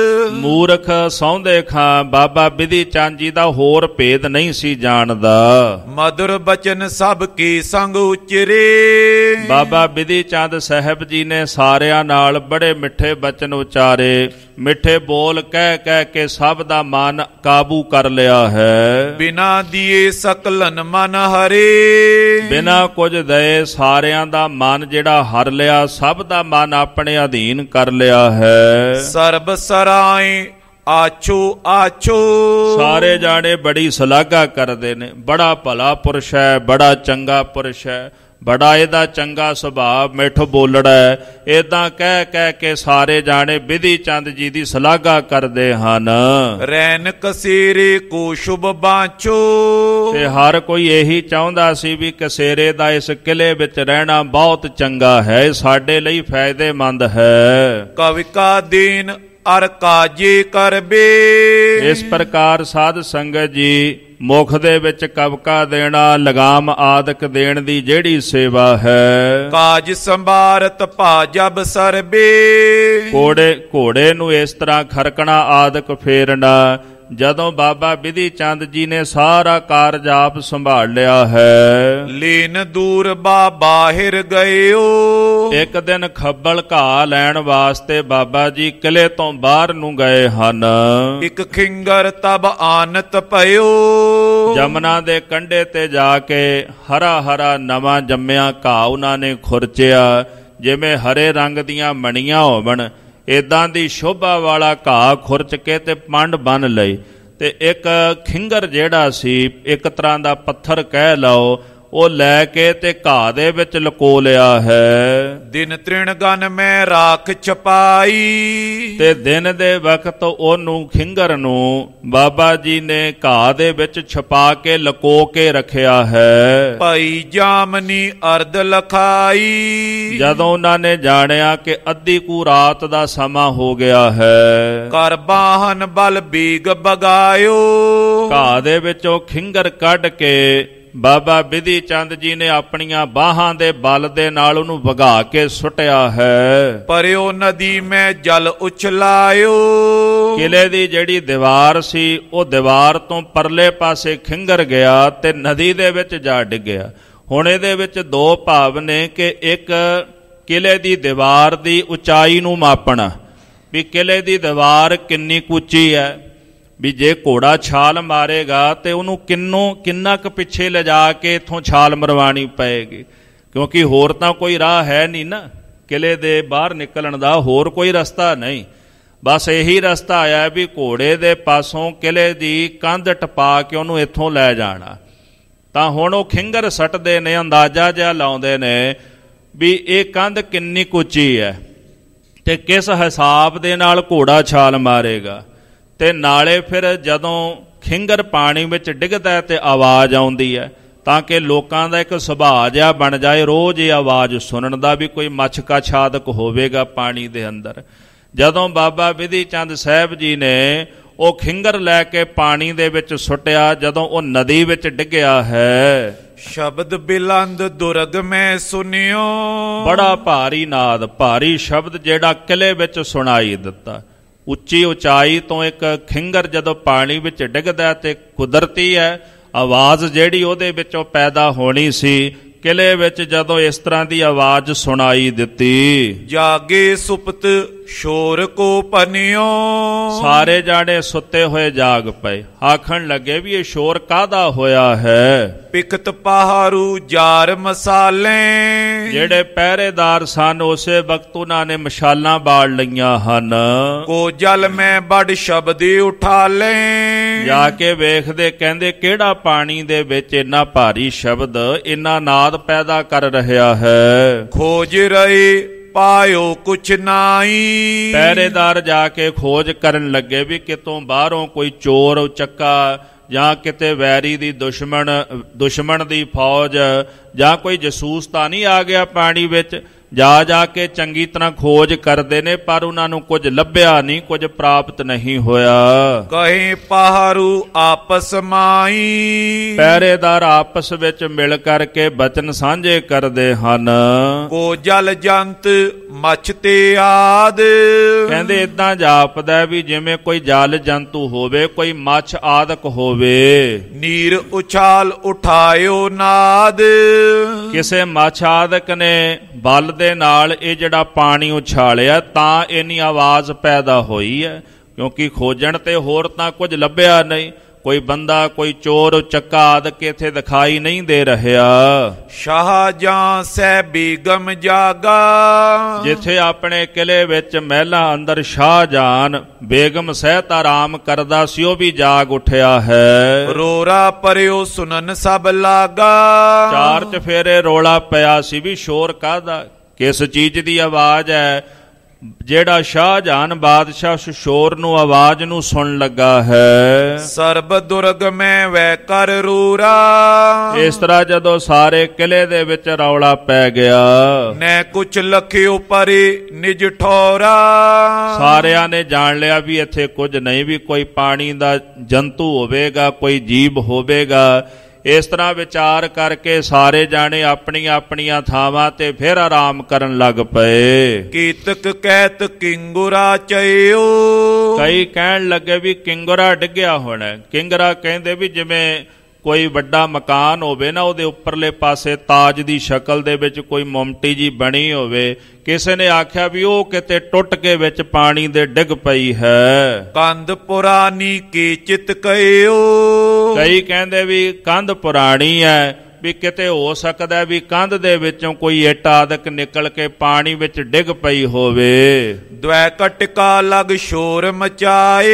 ਮੂਰਖ ਸੌਂਦੇ ਖਾਂ ਬਾਬਾ ਬਿਧੀ ਚੰਦ ਜੀ ਦਾ ਹੋਰ ਭੇਦ ਨਹੀਂ ਸੀ ਜਾਣਦਾ। ਮధుਰ ਬਚਨ ਸਭ ਕੀ ਸੰਗ ਉਚਰੇ, ਬਾਬਾ ਬਿਧੀ ਚੰਦ ਸਾਹਿਬ ਜੀ ਨੇ ਸਾਰਿਆਂ ਨਾਲ ਬੜੇ ਮਿੱਠੇ ਬਚਨ ਉਚਾਰੇ, ਮਿੱਠੇ ਬੋਲ ਕਹਿ ਕੇ ਸਭ ਦਾ ਮਨ ਕਾਬੂ ਕਰ ਲਿਆ ਹੈ। ਬਿਨਾ ਦੀਏ ਸਕਲਨ ਮਨ ਹਰੇ, ਬਿਨਾ ਕੁਝ ਦਏ ਸਾਰਿਆਂ ਦਾ ਮਨ ਜਿਹੜਾ ਹਰ ਲਿਆ, ਸਭ ਦਾ ਮਨ ਆਪਣੇ ਅਧੀਨ ਕਰ ਲਿਆ ਹੈ। ਸਰਬ ਸਰਾਏ ਆਛੋ ਆਛੋ, ਸਾਰੇ ਜਾਣੇ ਬੜੀ ਸ਼ਲਾਘਾ ਕਰਦੇ ਨੇ, ਬੜਾ ਭਲਾ ਪੁਰਸ਼ ਹੈ, ਬੜਾ ਚੰਗਾ ਪੁਰਸ਼ ਹੈ, ਬੜਾ ਇਹਦਾ ਚੰਗਾ ਸੁਭਾਅ, ਮਿੱਠ ਬੋਲੜਾ ਹੈ। ਏਦਾਂ ਕਹਿ ਕੇ ਸਾਰੇ ਜਾਣੇ ਬਿਧੀ ਚੰਦ ਜੀ ਦੀ ਸ਼ਲਾਘਾ ਕਰਦੇ ਹਨ। ਰੈਨ ਕਸੇਰੇ ਕੋ ਸ਼ੁਭ ਬਾਛੋ, ਤੇ ਹਰ ਕੋਈ ਇਹੀ ਚਾਹੁੰਦਾ ਸੀ ਵੀ ਕਸੇਰੇ ਦਾ ਇਸ ਕਿਲੇ ਵਿੱਚ ਰਹਿਣਾ ਬਹੁਤ ਚੰਗਾ ਹੈ, ਸਾਡੇ ਲਈ ਫਾਇਦੇਮੰਦ ਹੈ। ਕਵਿਕਾ ਦੀਨ ਅਰ ਕਾਜੇ ਕਰਬੇ, ਇਸ ਪ੍ਰਕਾਰ ਸਾਧ ਸੰਗਤ ਜੀ ਮੁਖ ਦੇ ਵਿੱਚ ਕਵਕਾ ਦੇਣਾ, ਲਗਾਮ ਆਦਿਕ ਦੇਣ ਦੀ ਜਿਹੜੀ ਸੇਵਾ ਹੈ, ਕਾਜ ਸੰਭਾਰਤ ਭਾਜਬ ਸਰਬੇ, ਘੋੜੇ ਨੂੰ ਇਸ ਤਰ੍ਹਾਂ ਖਰਕਣਾ ਆਦਿਕ ਫੇਰਨਾ। ਜਦੋਂ ਬਾਬਾ ਬਿਧੀ ਚੰਦ ਜੀ ਨੇ ਸਾਰਾ ਕਾਰਜ ਆਪ ਸੰਭਾਲ ਲਿਆ ਹੈ। ਲੀਨ ਦੂਰ ਬਾਹਿਰ ਗਇਓ, ਇੱਕ ਦਿਨ ਖੱਬਲ ਘਾਹ ਲੈਣ ਵਾਸਤੇ ਬਾਬਾ ਜੀ ਕਿਲੇ ਤੋਂ ਬਾਹਰ ਨੂੰ ਗਏ ਹਨ। ਇੱਕ ਖਿੰਗਰ ਤਬ ਆਨਤ ਭਇਓ, ਜਮਨਾ ਦੇ ਕੰਢੇ ਤੇ ਜਾ ਕੇ ਹਰਾ ਨਵਾਂ ਜੰਮਿਆ ਘਾਹ ਉਹਨਾਂ ਨੇ ਖੁਰਚਿਆ, ਜਿਵੇਂ ਹਰੇ ਰੰਗ ਦੀਆਂ ਮਣੀਆਂ ਹੋਵਣ ਏਦਾਂ ਦੀ ਸ਼ੋਭਾ ਵਾਲਾ ਘਾਹ ਖੁਰਚ ਕੇ ਤੇ ਪੰਡ ਬੰਨ ਲਈ। ਤੇ ਇੱਕ ਖਿੰਗਰ ਜਿਹੜਾ ਸੀ, ਇੱਕ ਤਰ੍ਹਾਂ ਦਾ ਪੱਥਰ ਕਹਿ ਲਓ, ਉਹ ਲੈ ਕੇ ਤੇ ਘਾਹ ਦੇ ਵਿੱਚ ਲੁਕੋ ਲਿਆ ਹੈ। ਦਿਨ ਤ੍ਰਿਣ ਗਨ ਮੈਂ ਰਾਖ ਛਪਾਈ, ਤੇ ਦਿਨ ਦੇ ਵਕਤ ਉਹਨੂੰ ਖਿੰਗਰ ਨੂੰ ਬਾਬਾ ਜੀ ਨੇ ਘਾਹ ਦੇ ਵਿੱਚ ਛਪਾ ਕੇ ਲੁਕੋ ਕੇ ਰੱਖਿਆ ਹੈ। ਭਾਈ ਜਾਮਨੀ ਅਰਧ ਲਖਾਈ, ਜਦੋਂ ਉਹਨਾਂ ਨੇ ਜਾਣਿਆ ਕਿ ਅੱਧੀ ਕੁ ਰਾਤ ਦਾ ਸਮਾਂ ਹੋ ਗਿਆ ਹੈ, ਕਰ ਬਾਹਨ ਬਲ ਬੀਗ ਬਗਾਇਓ, ਘਾਹ ਦੇ ਵਿੱਚੋਂ ਖਿੰਗਰ ਕੱਢ ਕੇ ਬਾਬਾ ਬਿਧੀ ਚੰਦ ਜੀ ਨੇ ਆਪਣੀਆਂ ਬਾਹਾਂ ਦੇ ਬਲ ਦੇ ਨਾਲ ਉਹਨੂੰ ਵਗਾ ਕੇ ਸੁੱਟਿਆ ਹੈ। ਪਰਿਓ ਨਦੀ ਮੈਂ ਜਲ ਉਛਲਾਇਓ, ਕਿਲੇ ਦੀ ਜਿਹੜੀ ਦੀਵਾਰ ਸੀ ਉਹ ਦੀਵਾਰ ਤੋਂ ਪਰਲੇ ਪਾਸੇ ਖਿੰਗਰ ਗਿਆ ਤੇ ਨਦੀ ਦੇ ਵਿੱਚ ਜਾ ਡਿੱਗਿਆ। ਹੁਣ ਇਹਦੇ ਵਿੱਚ ਦੋ ਭਾਵ ਨੇ ਕਿ ਇੱਕ ਕਿਲੇ ਦੀ ਦੀਵਾਰ ਦੀ ਉਚਾਈ ਨੂੰ ਮਾਪਣਾ, ਵੀ ਕਿਲੇ ਦੀ ਦੀਵਾਰ ਕਿੰਨੀ ਕੁ ਉੱਚੀ ਹੈ, ਵੀ ਜੇ ਘੋੜਾ ਛਾਲ ਮਾਰੇਗਾ ਤੇ ਉਹਨੂੰ ਕਿੰਨਾ ਕੁ ਪਿੱਛੇ ਲਿਜਾ ਕੇ ਇੱਥੋਂ ਛਾਲ ਮਰਵਾਣੀ ਪਏਗੀ, ਕਿਉਂਕਿ ਹੋਰ ਤਾਂ ਕੋਈ ਰਾਹ ਹੈ ਨਹੀਂ ਨਾ ਕਿਲੇ ਦੇ ਬਾਹਰ ਨਿਕਲਣ ਦਾ, ਹੋਰ ਕੋਈ ਰਸਤਾ ਨਹੀਂ। ਬਸ ਇਹੀ ਰਸਤਾ ਆਇਆ ਵੀ ਘੋੜੇ ਦੇ ਪਾਸੋਂ ਕਿਲੇ ਦੀ ਕੰਧ ਟਪਾ ਕੇ ਉਹਨੂੰ ਇੱਥੋਂ ਲੈ ਜਾਣਾ। ਤਾਂ ਹੁਣ ਉਹ ਖਿੰਗਰ ਸੱਟਦੇ ਨੇ, ਅੰਦਾਜ਼ਾ ਜਿਹਾ ਲਾਉਂਦੇ ਨੇ ਵੀ ਇਹ ਕੰਧ ਕਿੰਨੀ ਕੁ ਉੱਚੀ ਹੈ। ਤੇ ਕਿਸ ਹਿਸਾਬ ਦੇ ਨਾਲ ਘੋੜਾ ਛਾਲ ਮਾਰੇਗਾ। ਤੇ ਨਾਲੇ ਫਿਰ ਜਦੋਂ ਖਿੰਗਰ ਪਾਣੀ ਵਿੱਚ ਡਿੱਗਦਾ ਤੇ ਆਵਾਜ਼ ਆਉਂਦੀ ਹੈ, ਤਾਂ ਕਿ ਲੋਕਾਂ ਦਾ ਇੱਕ ਸੁਭਾਅ ਜਿਹਾ ਬਣ ਜਾਏ ਰੋਜ਼ ਇਹ ਆਵਾਜ਼ ਸੁਣਨ ਦਾ, ਵੀ ਕੋਈ ਮੱਛਕਾ ਛਾਦਕ ਹੋਵੇਗਾ ਪਾਣੀ ਦੇ ਅੰਦਰ। ਜਦੋਂ ਬਾਬਾ ਬਿਧੀ ਚੰਦ ਸਾਹਿਬ ਜੀ ਨੇ ਉਹ ਖਿੰਗਰ ਲੈ ਕੇ ਪਾਣੀ ਦੇ ਵਿੱਚ ਸੁੱਟਿਆ, ਜਦੋਂ ਉਹ ਨਦੀ ਵਿੱਚ ਡਿੱਗਿਆ ਹੈ, ਸ਼ਬਦ ਬਿਲੰਦ ਦੁਰਗ ਮੈਂ ਸੁਨਿਓ, ਬੜਾ ਭਾਰੀ ਨਾਦ, ਭਾਰੀ ਸ਼ਬਦ ਜਿਹੜਾ ਕਿਲੇ ਵਿੱਚ ਸੁਣਾਈ ਦਿੱਤਾ। ਉੱਚੀ ਉਚਾਈ ਤੋਂ ਇੱਕ ਖਿੰਗਰ ਜਦੋਂ ਪਾਣੀ ਵਿੱਚ ਡਿੱਗਦਾ ਤੇ ਕੁਦਰਤੀ ਹੈ ਆਵਾਜ਼ ਜਿਹੜੀ ਉਹਦੇ ਵਿੱਚੋਂ ਪੈਦਾ ਹੋਣੀ ਸੀ। ਕਿਲੇ ਵਿੱਚ ਜਦੋਂ ਇਸ ਤਰ੍ਹਾਂ ਦੀ ਆਵਾਜ਼ ਸੁਣਾਈ ਦਿੱਤੀ, ਜਾਗੇ ਸੁਪਤ ਸ਼ੋਰ ਕੋ ਪਨਿਓ, ਸਾਰੇ ਜਾਣੇ ਸੁੱਤੇ ਹੋਏ ਜਾਗ ਪਏ, ਆਖਣ ਲੱਗੇ ਵੀ ਇਹ ਸ਼ੋਰ ਕਾਹਦਾ ਹੋਇਆ ਹੈ। ਪਿਕਤ ਪਹਾਰੂ ਜਾਰ ਮਸਾਲੇ, ਜਿਹੜੇ ਪਹਿਰੇਦਾਰ ਸਨ ਉਸੇ ਵਕਤ ਉਹਨਾਂ ਨੇ ਮਸ਼ਾਲਾਂ ਬਾਲ ਲਈਆਂ ਹਨ। ਕੋ ਜਲ ਮੈਂ ਬੜ ਸ਼ਬਦੀ ਉਠਾਲੇ, ਜਾ ਕੇ ਵੇਖਦੇ, ਕਹਿੰਦੇ ਕਿਹੜਾ ਪਾਣੀ ਦੇ ਵਿੱਚ ਇੰਨਾ ਭਾਰੀ ਸ਼ਬਦ, ਇੰਨਾ ਨਾਦ ਪੈਦਾ ਕਰ ਰਿਹਾ ਹੈ। ਖੋਜ ਰਹੇ ਪਾਇਓ ਕੁਛ ਨਾਈ, ਪਹਿਰੇਦਾਰ ਜਾ ਕੇ ਖੋਜ ਕਰਨ ਲੱਗੇ ਵੀ ਕਿਤੋਂ ਬਾਹਰੋਂ ਕੋਈ ਚੋਰ ਚੱਕਾ ਜਾਂ ਕਿਤੇ ਵੈਰੀ ਦੀ ਦੁਸ਼ਮਣ ਦੀ ਫੌਜ ਜਾਂ ਕੋਈ ਜਸੂਸ ਤਾਂ ਨਹੀਂ ਆ ਗਿਆ ਪਾਣੀ ਵਿੱਚ। ਜਾ ਕੇ ਚੰਗੀ ਤਰ੍ਹਾਂ ਖੋਜ ਕਰਦੇ ਨੇ, ਪਰ ਉਹਨਾਂ ਨੂੰ ਕੁਝ ਲੱਭਿਆ ਨਹੀਂ, ਕੁਝ ਪ੍ਰਾਪਤ ਨਹੀਂ ਹੋਇਆ। ਕਹੇ ਪਹਾਰੂ ਆਪਸ ਮਾਈ, ਪਹਿਰੇਦਾਰ ਆਪਸ ਵਿੱਚ ਮਿਲ ਕਰਕੇ ਬਚਨ ਸਾਂਝੇ ਕਰਦੇ ਹਨ। ਕੋ ਜਲ ਜੰਤ ਮੱਛ ਤੇ ਆਦ, ਕਹਿੰਦੇ ਇਦਾਂ ਜਾਪਦਾ ਵੀ ਜਿਵੇਂ ਕੋਈ ਜਲ ਜੰਤੂ ਹੋਵੇ, ਕੋਈ ਮੱਛ ਆਦਿਕ ਹੋਵੇ। ਨੀਰ ਉਛਾਲ ਉਠਾਇਓ ਨਾਦ, ਕਿਸੇ ਮੱਛ ਆਦਿਕ ਨੇ ਬਲ ਦੇ ਨਾਲ ਇਹ ਜਿਹੜਾ ਪਾਣੀ ਉਛਾਲਿਆ ਤਾਂ ਇੰਨੀ ਆਵਾਜ਼ ਪੈਦਾ ਹੋਈ ਹੈ, ਕਿਉਂਕਿ ਖੋਜਣ ਤੇ ਹੋਰ ਤਾਂ ਕੁਝ ਲੱਭਿਆ ਨਹੀਂ। ਕੋਈ ਬੰਦਾ, ਕੋਈ ਚੋਰ ਚੱਕਾ ਆਦਿਕ ਇੱਥੇ ਦਿਖਾਈ ਨਹੀਂ ਦੇ ਰਿਹਾ। ਸ਼ਾਹਜਹਾਂ ਸਹਿ ਬੇਗਮ ਜਾਗਾ, ਜਿੱਥੇ ਆਪਣੇ ਕਿਲੇ ਵਿੱਚ ਮਹਿਲਾਂ ਅੰਦਰ ਸ਼ਾਹਜਹਾਨ ਬੇਗਮ ਸਹਿਤ ਆਰਾਮ ਕਰਦਾ ਸੀ, ਉਹ ਵੀ ਜਾਗ ਉੱਠਿਆ ਹੈ। ਰੋਰਾ ਪਰਿਓ ਸੁਨਨ ਸਭ ਲਾਗਾ, ਚਾਰ ਚਫੇਰੇ ਰੋਲਾ ਪਿਆ ਸੀ ਵੀ ਸ਼ੋਰ ਕਾਹਦਾ, ਕਿਸ ਚੀਜ਼ ਦੀ ਆਵਾਜ਼ ਹੈ। ਜਿਹੜਾ ਸ਼ਾਹਜਹਾਨ ਬਾਦਸ਼ਾਹ ਉਸ ਸ਼ੋਰ ਨੂੰ, ਆਵਾਜ਼ ਨੂੰ ਸੁਣ ਲੱਗਾ ਹੈ। ਸਰਬ ਦੁਰਗ ਮੈਂ ਵੈ ਕਰ ਰੂਰਾ, ਇਸ ਤਰ੍ਹਾਂ ਜਦੋਂ ਸਾਰੇ ਕਿਲੇ ਦੇ ਵਿੱਚ ਰੌਲਾ ਪੈ ਗਿਆ, ਨੈ ਕੁਛ ਲਖਿਓ ਪਰੇ ਨਿਜ ਠੋਰਾ, ਸਾਰਿਆਂ ਨੇ ਜਾਣ ਲਿਆ ਵੀ ਇੱਥੇ ਕੁਝ ਨਹੀਂ, ਵੀ ਕੋਈ ਪਾਣੀ ਦਾ ਜੰਤੂ ਹੋਵੇਗਾ, ਕੋਈ ਜੀਵ ਹੋਵੇਗਾ। ਇਸ ਤਰ੍ਹਾਂ ਵਿਚਾਰ ਕਰਕੇ ਸਾਰੇ ਜਾਣੇ ਆਪਣੀਆਂ ਆਪਣੀਆਂ ਥਾਵਾਂ ਤੇ ਫਿਰ ਆਰਾਮ ਕਰਨ ਲੱਗ ਪਏ। ਕੀਤਕ ਕਹਿਤ ਕਿੰਗੁਰਾ ਚਇਓ, ਕਈ ਕਹਿਣ ਲੱਗੇ ਵੀ ਕਿੰਗੁਰਾ ਡਿੱਗਿਆ ਹੋਣਾ। ਕਿੰਗਰਾ ਕਹਿੰਦੇ ਵੀ ਜਿਵੇਂ ਕੋਈ ਵੱਡਾ ਮਕਾਨ ਹੋਵੇ ਨਾ, ਉਹਦੇ ਉੱਪਰਲੇ ਪਾਸੇ ਤਾਜ ਦੀ ਸ਼ਕਲ ਦੇ ਵਿੱਚ ਕੋਈ ਮੁਮਟੀ ਜੀ ਬਣੀ ਹੋਵੇ। ਕਿਸੇ ਨੇ ਆਖਿਆ ਵੀ ਉਹ ਕਿਤੇ ਟੁੱਟ ਕੇ ਵਿੱਚ ਪਾਣੀ ਦੇ ਡਿੱਗ ਪਈ ਹੈ। ਕੰਧ ਪੁਰਾਣੀ ਕੀ ਚਿਤ ਕਹਿਓ, ਕਈ ਕਹਿੰਦੇ ਵੀ ਕੰਧ ਪੁਰਾਣੀ ਹੈ, ਵੀ ਕਿਤੇ ਹੋ ਸਕਦਾ ਵੀ ਕੰਧ ਦੇ ਵਿੱਚੋਂ ਕੋਈ ਇੱਟ ਆਦਿਕ ਨਿਕਲ ਕੇ ਪਾਣੀ ਵਿੱਚ ਡਿੱਗ ਪਈ ਹੋਵੇ। ਦਵੈ ਕਟਕਾ ਲਗ ਸ਼ੋਰ ਮਚਾਏ,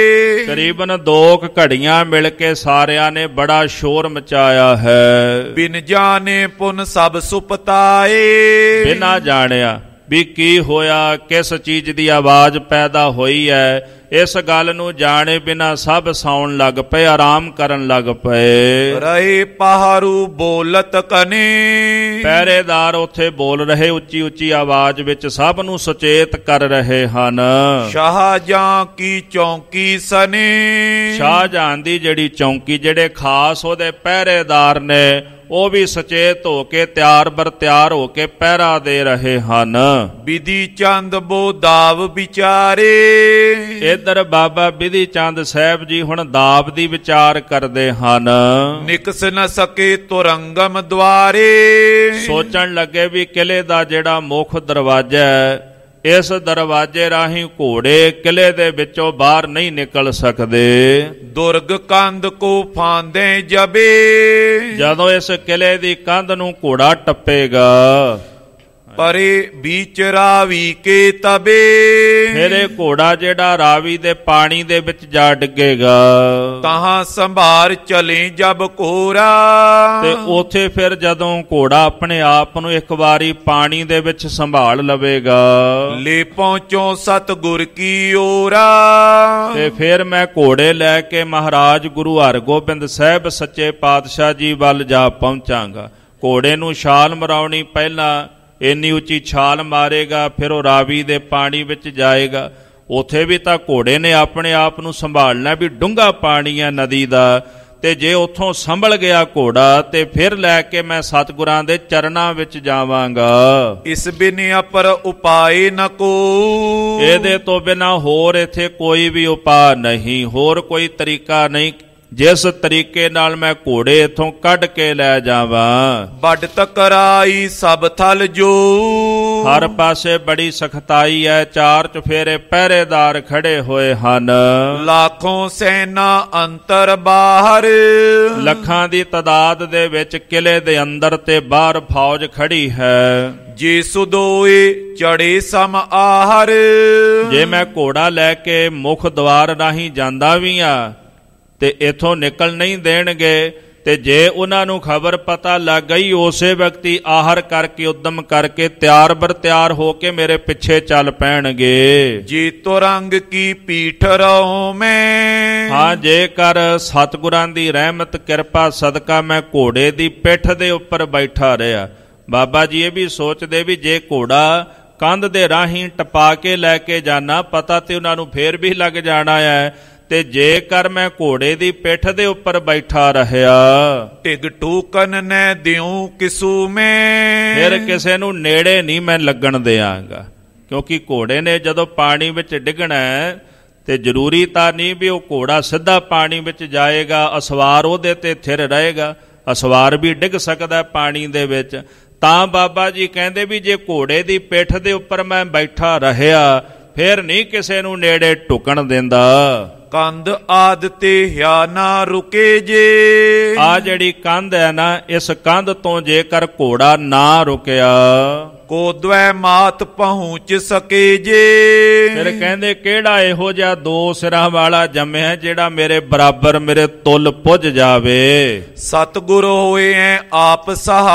ਕਰੀਬਨ 2 ਘੜੀਆਂ ਮਿਲ ਕੇ ਸਾਰਿਆਂ ਨੇ ਬੜਾ ਸ਼ੋਰ ਮਚਾਇਆ ਹੈ। ਬਿਨ ਜਾਣੇ ਪੁਨ ਸਭ ਸੁਪਤਾਏ, ਬਿਨਾਂ ਜਾਣਿਆ ਵੀ ਕੀ ਹੋਇਆ, ਕਿਸ ਚੀਜ਼ ਦੀ ਆਵਾਜ਼ ਪੈਦਾ ਹੋਈ ਹੈ, ਇਸ ਗੱਲ ਨੂੰ ਜਾਣੇ ਬਿਨਾਂ ਸਭ ਸੌਣ ਲੱਗ ਪਏ, ਆਰਾਮ ਕਰਨ ਲੱਗ ਪਏ। ਰਹੇ ਪਹਾਰੂ ਬੋਲਤ ਕਨੇ, ਪਹਿਰੇਦਾਰ ਉੱਥੇ ਬੋਲ ਰਹੇ ਉੱਚੀ ਉੱਚੀ ਆਵਾਜ਼ ਵਿੱਚ, ਸਭ ਨੂੰ ਸੁਚੇਤ ਕਰ ਰਹੇ ਹਨ। ਸ਼ਾਹਜਹਾਂ ਕੀ ਚੌਂਕੀ ਸਨੇ, ਸ਼ਾਹਜਹਾਂ ਦੀ ਜਿਹੜੀ ਚੌਂਕੀ, ਜਿਹੜੇ ਖਾਸ ਉਹਦੇ ਪਹਿਰੇਦਾਰ ਨੇ, ਉਹ ਵੀ ਸੁਚੇਤ ਹੋ ਕੇ ਤਿਆਰ ਬਰ ਤਿਆਰ ਹੋ ਕੇ ਪਹਿਰਾ ਦੇ ਰਹੇ ਹਨ। ਬਿਧੀ ਚੰਦ ਬੋ ਦਾਵ ਵਿਚਾਰੇ, ਇੱਧਰ ਬਾਬਾ ਬਿਧੀ ਚੰਦ ਸਾਹਿਬ ਜੀ ਹੁਣ ਦਾਬ ਦੀ ਵਿਚਾਰ ਕਰਦੇ ਹਨ। ਨਿਕਸ ਨ ਸਕੇ ਤੁਰੰਗਮ ਦੁਆਰੇ, ਸੋਚਣ ਲੱਗੇ ਵੀ ਕਿਲੇ ਦਾ ਜਿਹੜਾ ਮੁੱਖ ਦਰਵਾਜ਼ਾ ਹੈ, ਇਸ ਦਰਵਾਜ਼ੇ ਰਾਹੀਂ ਘੋੜੇ ਕਿਲੇ ਦੇ ਵਿੱਚੋਂ ਬਾਹਰ ਨਹੀਂ ਨਿਕਲ ਸਕਦੇ। ਦੁਰਗ ਕੰਧ ਕੋ ਫਾਂਦੇ ਜਬੇ, ਜਦੋਂ ਇਸ ਕਿਲੇ ਦੀ ਕੰਧ ਨੂੰ ਘੋੜਾ ਟੱਪੇਗਾ, ਪਰੇ ਬੀਚ ਰਾਵੀ ਕੇ ਤਬੇ। ਫਿਰ ਇਹ ਘੋੜਾ ਜਿਹੜਾ ਰਾਵੀ ਦੇ ਪਾਣੀ ਦੇ ਵਿੱਚ ਜਾ ਡਿੱਗੇਗਾ। ਤਹਾਂ ਸੰਭਾਰ ਚਲੇ ਜਬ ਕੋਰਾ। ਤੇ ਉਥੇ ਫਿਰ ਜਦੋਂ ਘੋੜਾ ਆਪਣੇ ਆਪ ਨੂੰ ਇੱਕ ਵਾਰੀ ਪਾਣੀ ਦੇ ਵਿੱਚ ਸੰਭਾਲ ਲਵੇਗਾ, ਲੈ ਪਹੁੰਚੋ ਸਤਿਗੁਰ ਕੀ ਓਰਾ। ਤੇ ਫਿਰ ਮੈਂ ਘੋੜੇ ਲੈ ਕੇ ਮਹਾਰਾਜ ਗੁਰੂ ਹਰਗੋਬਿੰਦ ਸਾਹਿਬ ਸੱਚੇ ਪਾਤਸ਼ਾਹ ਜੀ ਵੱਲ ਜਾ ਪਹੁੰਚਾਂਗਾ। ਘੋੜੇ ਨੂੰ ਛਾਲ ਮਰਾਉਣੀ, ਪਹਿਲਾਂ ਇੰਨੀ ਉੱਚੀ ਛਾਲ ਮਾਰੇਗਾ, ਫਿਰ ਉਹ ਰਾਵੀ ਦੇ ਪਾਣੀ ਵਿੱਚ ਜਾਏਗਾ। ਉਥੇ ਵੀ ਤਾਂ ਘੋੜੇ ਨੇ ਆਪਣੇ ਆਪ ਨੂੰ ਸੰਭਾਲਣਾ ਵੀ ਡੂੰਘਾ ਪਾਣੀ ਹੈ ਨਦੀ ਦਾ, ਤੇ ਜੇ ਉੱਥੋਂ ਸੰਭਲ ਗਿਆ ਘੋੜਾ ਤੇ ਫਿਰ ਲੈ ਕੇ ਮੈਂ ਸਤਿਗੁਰਾਂ ਦੇ ਚਰਨਾਂ ਵਿੱਚ ਜਾਵਾਂਗਾ। ਇਸ ਬਿਨ ਅਪਰ ਉਪਾਏ ਨ ਕੋ। ਇਹਦੇ ਤੋਂ ਬਿਨਾਂ ਹੋਰ ਇੱਥੇ ਕੋਈ ਵੀ ਉਪਾਅ ਨਹੀਂ, ਹੋਰ ਕੋਈ ਤਰੀਕਾ ਨਹੀਂ ਜਿਸ ਤਰੀਕੇ ਨਾਲ ਮੈਂ ਘੋੜੇ ਇੱਥੋਂ ਕੱਢ ਕੇ ਲੈ ਜਾਵਾਂ। ਵੱਡ ਤਕਰਾਈ ਸਭ ਥਲ ਜੋ। ਹਰ ਪਾਸੇ ਬੜੀ ਸਖਤਾਈ ਹੈ, ਚਾਰ ਚੁਫੇਰੇ ਪਹਿਰੇਦਾਰ ਖੜੇ ਹੋਏ ਹਨ। ਲੱਖੋਂ ਸੈਨਾ ਅੰਤਰ ਬਾਹਰ। ਲੱਖਾਂ ਦੀ ਤਾਦਾਦ ਦੇ ਵਿੱਚ ਕਿਲੇ ਦੇ ਅੰਦਰ ਤੇ ਬਾਹਰ ਫੌਜ ਖੜੀ ਹੈ। ਜੇ ਸੁਦੋਏ ਚੜੇ ਸਮ ਆਹਰ। ਜੇ ਮੈਂ ਘੋੜਾ ਲੈ ਕੇ ਮੁੱਖ ਦੁਆਰ ਰਾਹੀਂ ਜਾਂਦਾ ਵੀ ਆ ਤੇ ਇਥੋਂ ਨਿਕਲ ਨਹੀਂ ਦੇਣਗੇ, ਤੇ ਜੇ ਉਹਨਾਂ ਨੂੰ ਖਬਰ ਪਤਾ ਲੱਗ ਗਈ ਉਸੇ ਵਕਤੀ ਆਹਰ ਕਰਕੇ ਉਦਮ ਕਰਕੇ ਤਿਆਰ ਬਰ ਤਿਆਰ ਹੋ ਕੇ ਮੇਰੇ ਪਿੱਛੇ ਚੱਲ ਪੈਣਗੇ। ਜੀ ਤੁਰੰਗ ਕੀ ਪੀਠ ਰਹੋ ਮੈਂ। ਹਾਂ, ਜੇਕਰ ਸਤਿਗੁਰਾਂ ਦੀ ਰਹਿਮਤ ਕਿਰਪਾ ਸਦਕਾ ਮੈਂ ਘੋੜੇ ਦੀ ਪਿੱਠ ਦੇ ਉੱਪਰ ਬੈਠਾ ਰਿਹਾ। ਬਾਬਾ ਜੀ ਇਹ ਵੀ ਸੋਚਦੇ ਵੀ ਜੇ ਘੋੜਾ ਕੰਧ ਦੇ ਰਾਹੀਂ ਟਪਾ ਕੇ ਲੈ ਕੇ ਜਾਣਾ, ਪਤਾ ਤੇ ਉਹਨਾਂ ਨੂੰ ਫੇਰ ਵੀ ਲੱਗ ਜਾਣਾ ਹੈ, ਤੇ ਜੇਕਰ ਮੈਂ ਘੋੜੇ ਦੀ ਪਿੱਠ ਦੇ ਉੱਪਰ ਬੈਠਾ ਰਹਿਆ, ਟਿਗ ਟੂਕਨ ਨੈ ਦਿਉ ਕਿਸੂ ਮੈਂ। ਫਿਰ ਕਿਸੇ ਨੂੰ ਨੇੜੇ ਨਹੀਂ ਮੈਂ ਲੱਗਣ ਦਿਆਂਗਾ, ਕਿਉਂਕਿ ਘੋੜੇ ਨੇ ਜਦੋਂ ਪਾਣੀ ਵਿੱਚ ਡਿੱਗਣਾ ਤੇ ਜ਼ਰੂਰੀ ਤਾਂ ਨਹੀਂ ਵੀ ਉਹ ਘੋੜਾ ਸਿੱਧਾ ਪਾਣੀ ਵਿੱਚ ਜਾਏਗਾ, ਅਸਵਾਰ ਉਹਦੇ ਤੇ ਥਿਰ ਰਹੇਗਾ। ਅਸਵਾਰ ਵੀ ਡਿੱਗ ਸਕਦਾ ਪਾਣੀ ਦੇ ਵਿੱਚ। ਤਾਂ ਬਾਬਾ ਜੀ ਕਹਿੰਦੇ ਵੀ ਜੇ ਘੋੜੇ ਦੀ ਪਿੱਠ ਦੇ ਉੱਪਰ ਮੈਂ ਬੈਠਾ ਰਹਿਆ, ਫਿਰ ਨਹੀਂ ਕਿਸੇ ਨੂੰ ਨੇੜੇ ਢੁਕਣ ਦਿੰਦਾ। ਕੰਧ ਆਦ ਤੇ ਹਿਆ ਨਾ ਰੁਕੇ ਜੇ। ਆ ਜਿਹੜੀ ਕੰਧ ਹੈ ਨਾ, ਇਸ ਕੰਧ ਤੋਂ ਜੇਕਰ ਘੋੜਾ ਨਾ ਰੁਕਿਆ, ਕੋਦਵੈ ਮਾਤ ਪਹੁੰਚ ਸਕੇ ਜੇ। ਫਿਰ ਕਹਿੰਦੇ ਕਿਹੜਾ ਇਹੋ ਜਿਹਾ ਦੋ ਸਿਰਾਂ ਵਾਲਾ ਜੰਮਿਆ ਜਿਹੜਾ ਮੇਰੇ ਬਰਾਬਰ ਮੇਰੇ ਤੁਲ ਪੁੱਜ ਜਾਵੇ। ਸਤਿਗੁਰ ਹੋਏ ਐ ਆਪ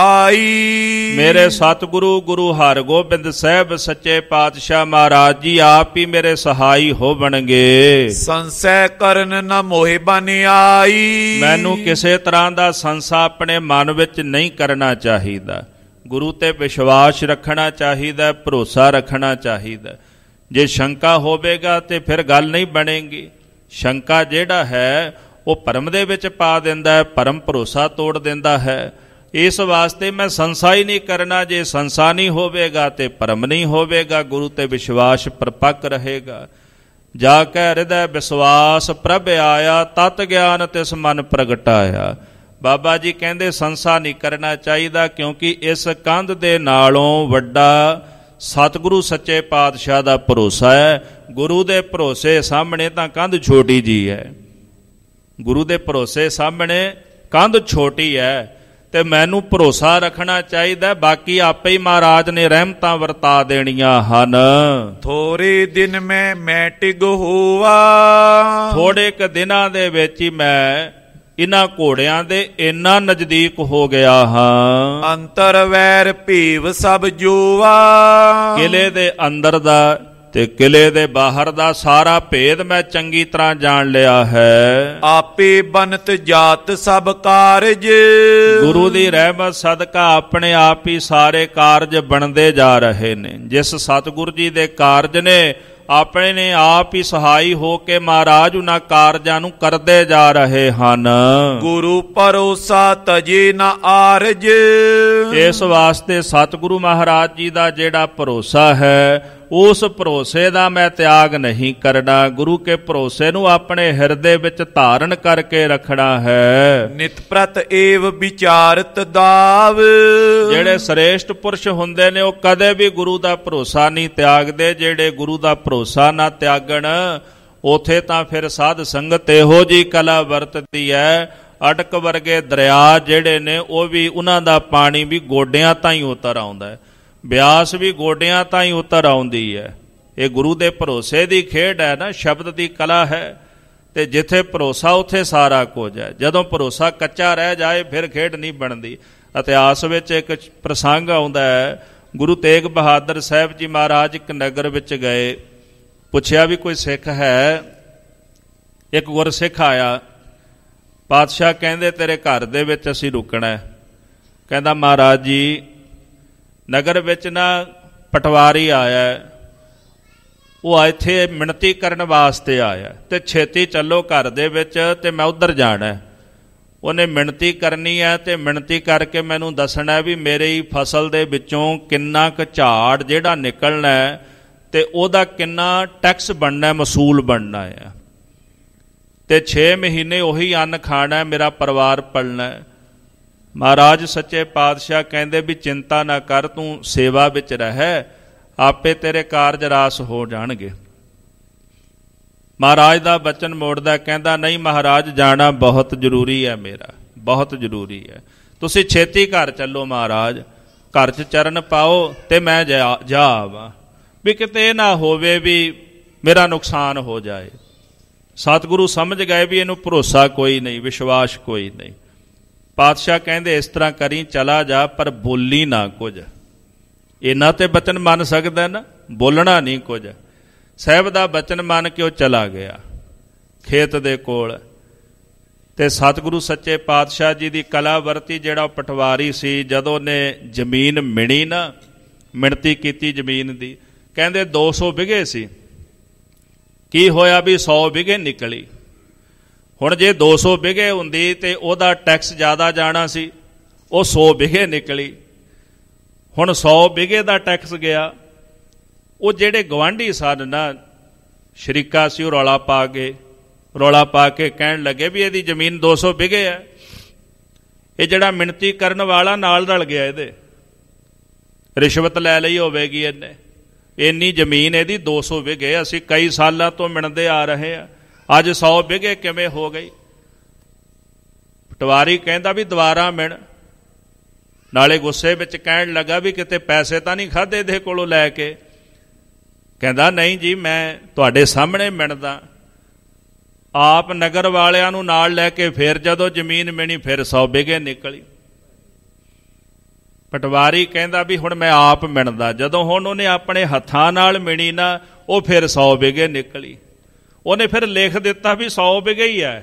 ਸਹਾਈ। ਮੇਰੇ ਸਤਿਗੁਰੂ ਗੁਰੂ ਹਰਗੋਬਿੰਦ ਸਾਹਿਬ ਸੱਚੇ ਪਾਤਸ਼ਾਹ ਮਹਾਰਾਜ ਜੀ ਆਪ ਹੀ ਮੇਰੇ ਸਹਾਈ ਹੋਵਣਗੇ। ਸੰਸੈ ਕਰਨ ਨ ਮੋਹਿ ਬਨ ਆਈ। ਮੈਨੂੰ ਕਿਸੇ ਤਰ੍ਹਾਂ ਦਾ ਸੰਸਾ ਆਪਣੇ ਮਨ ਵਿੱਚ ਨਹੀਂ ਕਰਨਾ ਚਾਹੀਦਾ। ਗੁਰੂ ਤੇ ਵਿਸ਼ਵਾਸ ਰੱਖਣਾ ਚਾਹੀਦਾ, ਭਰੋਸਾ ਰੱਖਣਾ ਚਾਹੀਦਾ। ਜੇ ਸ਼ੰਕਾ ਹੋਵੇਗਾ ਤੇ ਫਿਰ ਗੱਲ ਨਹੀਂ ਬਣੇਗੀ। ਸ਼ੰਕਾ ਜਿਹੜਾ ਹੈ ਉਹ ਭਰਮ ਦੇ ਵਿੱਚ ਪਾ ਦਿੰਦਾ ਹੈ, ਭਰਮ ਭਰੋਸਾ ਤੋੜ ਦਿੰਦਾ ਹੈ। ਇਸ ਵਾਸਤੇ ਮੈਂ ਸੰਸਾ ਹੀ ਨਹੀਂ ਕਰਨਾ। ਜੇ ਸੰਸਾ ਨਹੀਂ ਹੋਵੇਗਾ ਤੇ ਭਰਮ ਨਹੀਂ ਹੋਵੇਗਾ, ਗੁਰੂ ਤੇ ਵਿਸ਼ਵਾਸ ਪਰਪੱਕ ਰਹੇਗਾ। ਜਾ ਕੇ ਹਿਰਦੈ ਵਿਸ਼ਵਾਸ ਪ੍ਰਭ ਆਇਆ, ਤਤ ਗਿਆਨ ਤਿਸ ਮਨ ਪ੍ਰਗਟਾਇਆ। ਬਾਬਾ ਜੀ ਕਹਿੰਦੇ ਸੰਸਾ ਨਹੀਂ ਕਰਨਾ ਚਾਹੀਦਾ, ਕਿਉਂਕਿ ਇਸ ਕੰਧ ਦੇ ਨਾਲੋਂ ਵੱਡਾ ਸਤਿਗੁਰੂ ਸੱਚੇ ਪਾਤਸ਼ਾਹ ਦਾ ਭਰੋਸਾ ਹੈ। ਗੁਰੂ ਦੇ ਭਰੋਸੇ ਸਾਹਮਣੇ ਤਾਂ ਕੰਧ ਛੋਟੀ ਜੀ ਹੈ। ਗੁਰੂ ਦੇ ਭਰੋਸੇ ਸਾਹਮਣੇ ਕੰਧ ਛੋਟੀ ਹੈ, ਤੇ ਮੈਨੂੰ ਭਰੋਸਾ ਰੱਖਣਾ ਚਾਹੀਦਾ। ਬਾਕੀ ਆਪੇ ਹੀ ਮਹਾਰਾਜ ਨੇ ਰਹਿਮਤਾਂ ਵਰਤਾ ਦੇਣੀਆਂ ਹਨ। ਥੋੜੇ ਦਿਨ ਮੈਂ ਟਿਗ ਹੋਵਾ। ਥੋੜੇ ਕੁ ਦਿਨਾਂ ਦੇ ਵਿੱਚ ਹੀ ਮੈਂ ਇਹਨਾਂ ਘੋੜਿਆਂ ਦੇ ਇੰਨਾ ਨਜ਼ਦੀਕ ਹੋ ਗਿਆ ਹਾਂ। ਅੰਤਰ ਵੈਰ ਭੀਵ ਸਭ ਜੋਵਾ। ਕਿਲੇ ਦੇ ਅੰਦਰ ਦਾ ਤੇ ਕਿਲੇ ਦੇ ਬਾਹਰ ਦਾ ਸਾਰਾ ਭੇਦ ਮੈਂ ਚੰਗੀ ਤਰ੍ਹਾਂ ਜਾਣ ਲਿਆ ਹੈ। ਆਪੇ ਬਨਤ ਜਾਤ ਸਭ ਕਾਰਜ। ਗੁਰੂ ਦੀ ਰਹਿਮਤ ਸਦਕਾ ਆਪਣੇ ਆਪ ਹੀ ਸਾਰੇ ਕਾਰਜ ਬਣਦੇ ਜਾ ਰਹੇ ਨੇ। ਜਿਸ ਸਤਿਗੁਰੂ ਜੀ ਦੇ ਕਾਰਜ ਨੇ ਆਪਣੇ ਨੇ ਆਪ ਹੀ ਸਹਾਈ ਹੋ ਕੇ ਮਹਾਰਾਜ ਉਹਨਾਂ ਕਾਰਜਾਂ ਨੂੰ ਕਰਦੇ ਜਾ ਰਹੇ ਹਨ। ਗੁਰੂ ਭਰੋਸਾ ਤਜੇ ਨਾ ਆਰਜ। ਇਸ ਵਾਸਤੇ ਸਤਿਗੁਰੂ ਮਹਾਰਾਜ ਜੀ ਦਾ ਜਿਹੜਾ ਭਰੋਸਾ ਹੈ, ਉਸ ਭਰੋਸੇ ਦਾ ਮੈਂ ਤਿਆਗ ਨਹੀਂ ਕਰਨਾ। ਗੁਰੂ ਕੇ ਭਰੋਸੇ ਨੂੰ ਆਪਣੇ ਹਿਰਦੇ ਵਿੱਚ ਧਾਰਨ ਕਰਕੇ ਰੱਖਣਾ ਹੈ। ਨਿਤ ਪ੍ਰਤ ਏਵ ਵਿਚਾਰਤ ਦਾਵ। ਜਿਹੜੇ ਸ੍ਰੇਸ਼ਟ ਪੁਰਸ਼ ਹੁੰਦੇ ਨੇ ਉਹ ਕਦੇ ਵੀ ਗੁਰੂ ਦਾ ਭਰੋਸਾ ਨਹੀਂ ਤਿਆਗਦੇ। ਜਿਹੜੇ ਗੁਰੂ ਦਾ ਭਰੋਸਾ ਨਾ ਤਿਆਗਣ, ਉਥੇ ਤਾਂ ਫਿਰ ਸਾਧ ਸੰਗਤ ਇਹੋ ਜੀ ਕਲਾ ਵਰਤਦੀ ਹੈ। ਅਟਕ ਵਰਗੇ ਦਰਿਆ ਜਿਹੜੇ ਨੇ ਉਹ ਵੀ ਉਹਨਾਂ ਦਾ ਪਾਣੀ ਵੀ ਗੋਡਿਆਂ ਤਾਈਂ ਉਤਰ ਆਉਂਦਾ ਹੈ। ਬਿਆਸ ਵੀ ਗੋਡਿਆਂ ਤਾਈਂ ਉਤਰ ਆਉਂਦੀ ਹੈ। ਇਹ ਗੁਰੂ ਦੇ ਭਰੋਸੇ ਦੀ ਖੇਡ ਹੈ ਨਾ, ਸ਼ਬਦ ਦੀ ਕਲਾ ਹੈ। ਤੇ ਜਿੱਥੇ ਭਰੋਸਾ ਉੱਥੇ ਸਾਰਾ ਕੁਝ ਹੈ। ਜਦੋਂ ਭਰੋਸਾ ਕੱਚਾ ਰਹਿ ਜਾਏ ਫਿਰ ਖੇਡ ਨਹੀਂ ਬਣਦੀ। ਇਤਿਹਾਸ ਵਿੱਚ ਇੱਕ ਪ੍ਰਸੰਗ ਆਉਂਦਾ ਹੈ, ਗੁਰੂ ਤੇਗ ਬਹਾਦਰ ਸਾਹਿਬ ਜੀ ਮਹਾਰਾਜ ਇੱਕ ਨਗਰ ਵਿੱਚ ਗਏ, ਪੁੱਛਿਆ ਵੀ ਕੋਈ ਸਿੱਖ ਹੈ। ਇੱਕ ਗੁਰਸਿੱਖ ਆਇਆ, ਪਾਤਸ਼ਾਹ ਕਹਿੰਦੇ ਤੇਰੇ ਘਰ ਦੇ ਵਿੱਚ ਅਸੀਂ ਰੁਕਣਾ। ਕਹਿੰਦਾ ਮਹਾਰਾਜ ਜੀ ਨਗਰ ਵਿੱਚ ਨਾ ਪਟਵਾਰੀ ਆਇਆ, ਉਹ ਇੱਥੇ ਮਿਣਤੀ ਕਰਨ ਵਾਸਤੇ ਆਇਆ ਤੇ ਛੇਤੀ ਚੱਲੋ ਘਰ ਦੇ ਵਿੱਚ ਤੇ ਮੈਂ ਉੱਧਰ ਜਾਣਾ। ਉਹਨੇ ਮਿਣਤੀ ਕਰਨੀ ਹੈ ਤੇ ਮਿਣਤੀ ਕਰਕੇ ਮੈਨੂੰ ਦੱਸਣਾ ਵੀ ਮੇਰੀ ਫਸਲ ਦੇ ਵਿੱਚੋਂ ਕਿੰਨਾ ਕੁ ਝਾੜ ਜਿਹੜਾ ਨਿਕਲਣਾ ਹੈ ਤੇ ਉਹਦਾ ਕਿੰਨਾ ਟੈਕਸ ਬਣਨਾ, ਮਸੂਲ ਬਣਨਾ ਹੈ, ਤੇ 6 ਮਹੀਨੇ ਉਹੀ ਅੰਨ ਖਾਣਾ, ਮੇਰਾ ਪਰਿਵਾਰ ਪਲਣਾ। ਮਹਾਰਾਜ ਸੱਚੇ ਪਾਤਸ਼ਾਹ ਕਹਿੰਦੇ ਵੀ ਚਿੰਤਾ ਨਾ ਕਰ, ਤੂੰ ਸੇਵਾ ਵਿੱਚ ਰਹਿ, ਆਪੇ ਤੇਰੇ ਕਾਰਜ ਰਾਸ ਹੋ ਜਾਣਗੇ। ਮਹਾਰਾਜ ਦਾ ਬਚਨ ਮੋੜਦਾ, ਕਹਿੰਦਾ ਨਹੀਂ ਮਹਾਰਾਜ ਜਾਣਾ ਬਹੁਤ ਜ਼ਰੂਰੀ ਹੈ, ਮੇਰਾ ਬਹੁਤ ਜ਼ਰੂਰੀ ਹੈ, ਤੁਸੀਂ ਛੇਤੀ ਘਰ ਚੱਲੋ ਮਹਾਰਾਜ, ਘਰ 'ਚ ਚਰਨ ਪਾਓ ਤੇ ਮੈਂ ਜਾ ਆਵਾਂ, ਵੀ ਕਿਤੇ ਇਹ ਨਾ ਹੋਵੇ ਵੀ ਮੇਰਾ ਨੁਕਸਾਨ ਹੋ ਜਾਏ। ਸਤਿਗੁਰੂ ਸਮਝ ਗਏ ਵੀ ਇਹਨੂੰ ਭਰੋਸਾ ਕੋਈ ਨਹੀਂ, ਵਿਸ਼ਵਾਸ ਕੋਈ ਨਹੀਂ। ਪਾਤਸ਼ਾਹ ਕਹਿੰਦੇ ਇਸ ਤਰ੍ਹਾਂ ਕਰੀ, ਚਲਾ ਜਾ ਪਰ ਬੋਲੀ ਨਾ ਕੁਝ। ਇਹਨਾਂ ਤੇ ਬਚਨ ਮੰਨ ਸਕਦਾ ਨਾ, ਬੋਲਣਾ ਨਹੀਂ ਕੁਝ। ਸਾਹਿਬ ਦਾ ਬਚਨ ਮੰਨ ਕੇ ਉਹ ਚਲਾ ਗਿਆ ਖੇਤ ਦੇ ਕੋਲ। ਤੇ ਸਤਿਗੁਰੂ ਸੱਚੇ ਪਾਤਸ਼ਾਹ ਜੀ ਦੀ ਕਲਾ ਵਰਤੀ। ਜਿਹੜਾ ਪਟਵਾਰੀ ਸੀ, ਜਦੋਂ ਨੇ ਜ਼ਮੀਨ ਮਿਣੀ ਨਾ, ਮਿਣਤੀ ਕੀਤੀ ਜ਼ਮੀਨ ਦੀ, ਕਹਿੰਦੇ 200 ਬਿਘੇ ਸੀ, ਕੀ ਹੋਇਆ ਵੀ 100 ਬਿਘੇ ਨਿਕਲੀ। ਹੁਣ ਜੇ 200 ਬਿਘੇ ਹੁੰਦੀ ਤੇ ਉਹਦਾ ਟੈਕਸ ਜ਼ਿਆਦਾ ਜਾਣਾ ਸੀ, ਉਹ 100 ਬਿਘੇ ਨਿਕਲੀ। ਹੁਣ 100 ਬਿਘੇ ਦਾ ਟੈਕਸ ਗਿਆ। ਉਹ ਜਿਹੜੇ ਗਵਾਂਢੀ ਸਨ ਨਾ, ਸ਼ਰੀਕਾ ਸੀ, ਉਹ ਰੌਲਾ ਪਾ ਕੇ ਕਹਿਣ ਲੱਗੇ ਵੀ ਇਹਦੀ ਜ਼ਮੀਨ 200 ਬਿਘੇ ਹੈ। ਇਹ ਜਿਹੜਾ ਮਿਣਤੀ ਕਰਨ ਵਾਲਾ ਨਾਲ ਰਲ ਗਿਆ, ਇਹਦੇ ਰਿਸ਼ਵਤ ਲੈ ਲਈ ਹੋਵੇਗੀ ਇਹਨੇ, ਇੰਨੀ ਜ਼ਮੀਨ ਇਹਦੀ 200 ਬਿਘੇ, ਅਸੀਂ ਕਈ ਸਾਲਾਂ ਤੋਂ ਮਿਣਦੇ ਆ ਰਹੇ ਹਾਂ, ਅੱਜ 100 ਬਿਘੇ ਕਿਵੇਂ ਹੋ ਗਈ। ਪਟਵਾਰੀ ਕਹਿੰਦਾ ਵੀ ਦੁਬਾਰਾ ਮਿਣ। ਨਾਲੇ ਗੁੱਸੇ ਵਿੱਚ ਕਹਿਣ ਲੱਗਾ ਵੀ ਕਿਤੇ ਪੈਸੇ ਤਾਂ ਨਹੀਂ ਖਾਧੇ ਇਹਦੇ ਕੋਲੋਂ ਲੈ ਕੇ। ਕਹਿੰਦਾ ਨਹੀਂ ਜੀ, ਮੈਂ ਤੁਹਾਡੇ ਸਾਹਮਣੇ ਮਿਣਦਾ। ਆਪ ਨਗਰ ਵਾਲਿਆਂ ਨੂੰ ਨਾਲ ਲੈ ਕੇ ਫਿਰ ਜਦੋਂ ਜ਼ਮੀਨ ਮਿਣੀ ਫਿਰ 100 ਬਿਘੇ ਨਿਕਲੀ। ਪਟਵਾਰੀ ਕਹਿੰਦਾ ਵੀ ਹੁਣ ਮੈਂ ਆਪ ਮਿਣਦਾ। ਜਦੋਂ ਹੁਣ ਉਹਨੇ ਆਪਣੇ ਹੱਥਾਂ ਨਾਲ ਮਿਣੀ ਨਾ, ਉਹ ਫਿਰ 100 ਬਿਘੇ ਨਿਕਲੀ। ਉਹਨੇ ਫਿਰ ਲਿਖ ਦਿੱਤਾ ਵੀ 100 ਬਿਘੇ ਹੀ ਹੈ,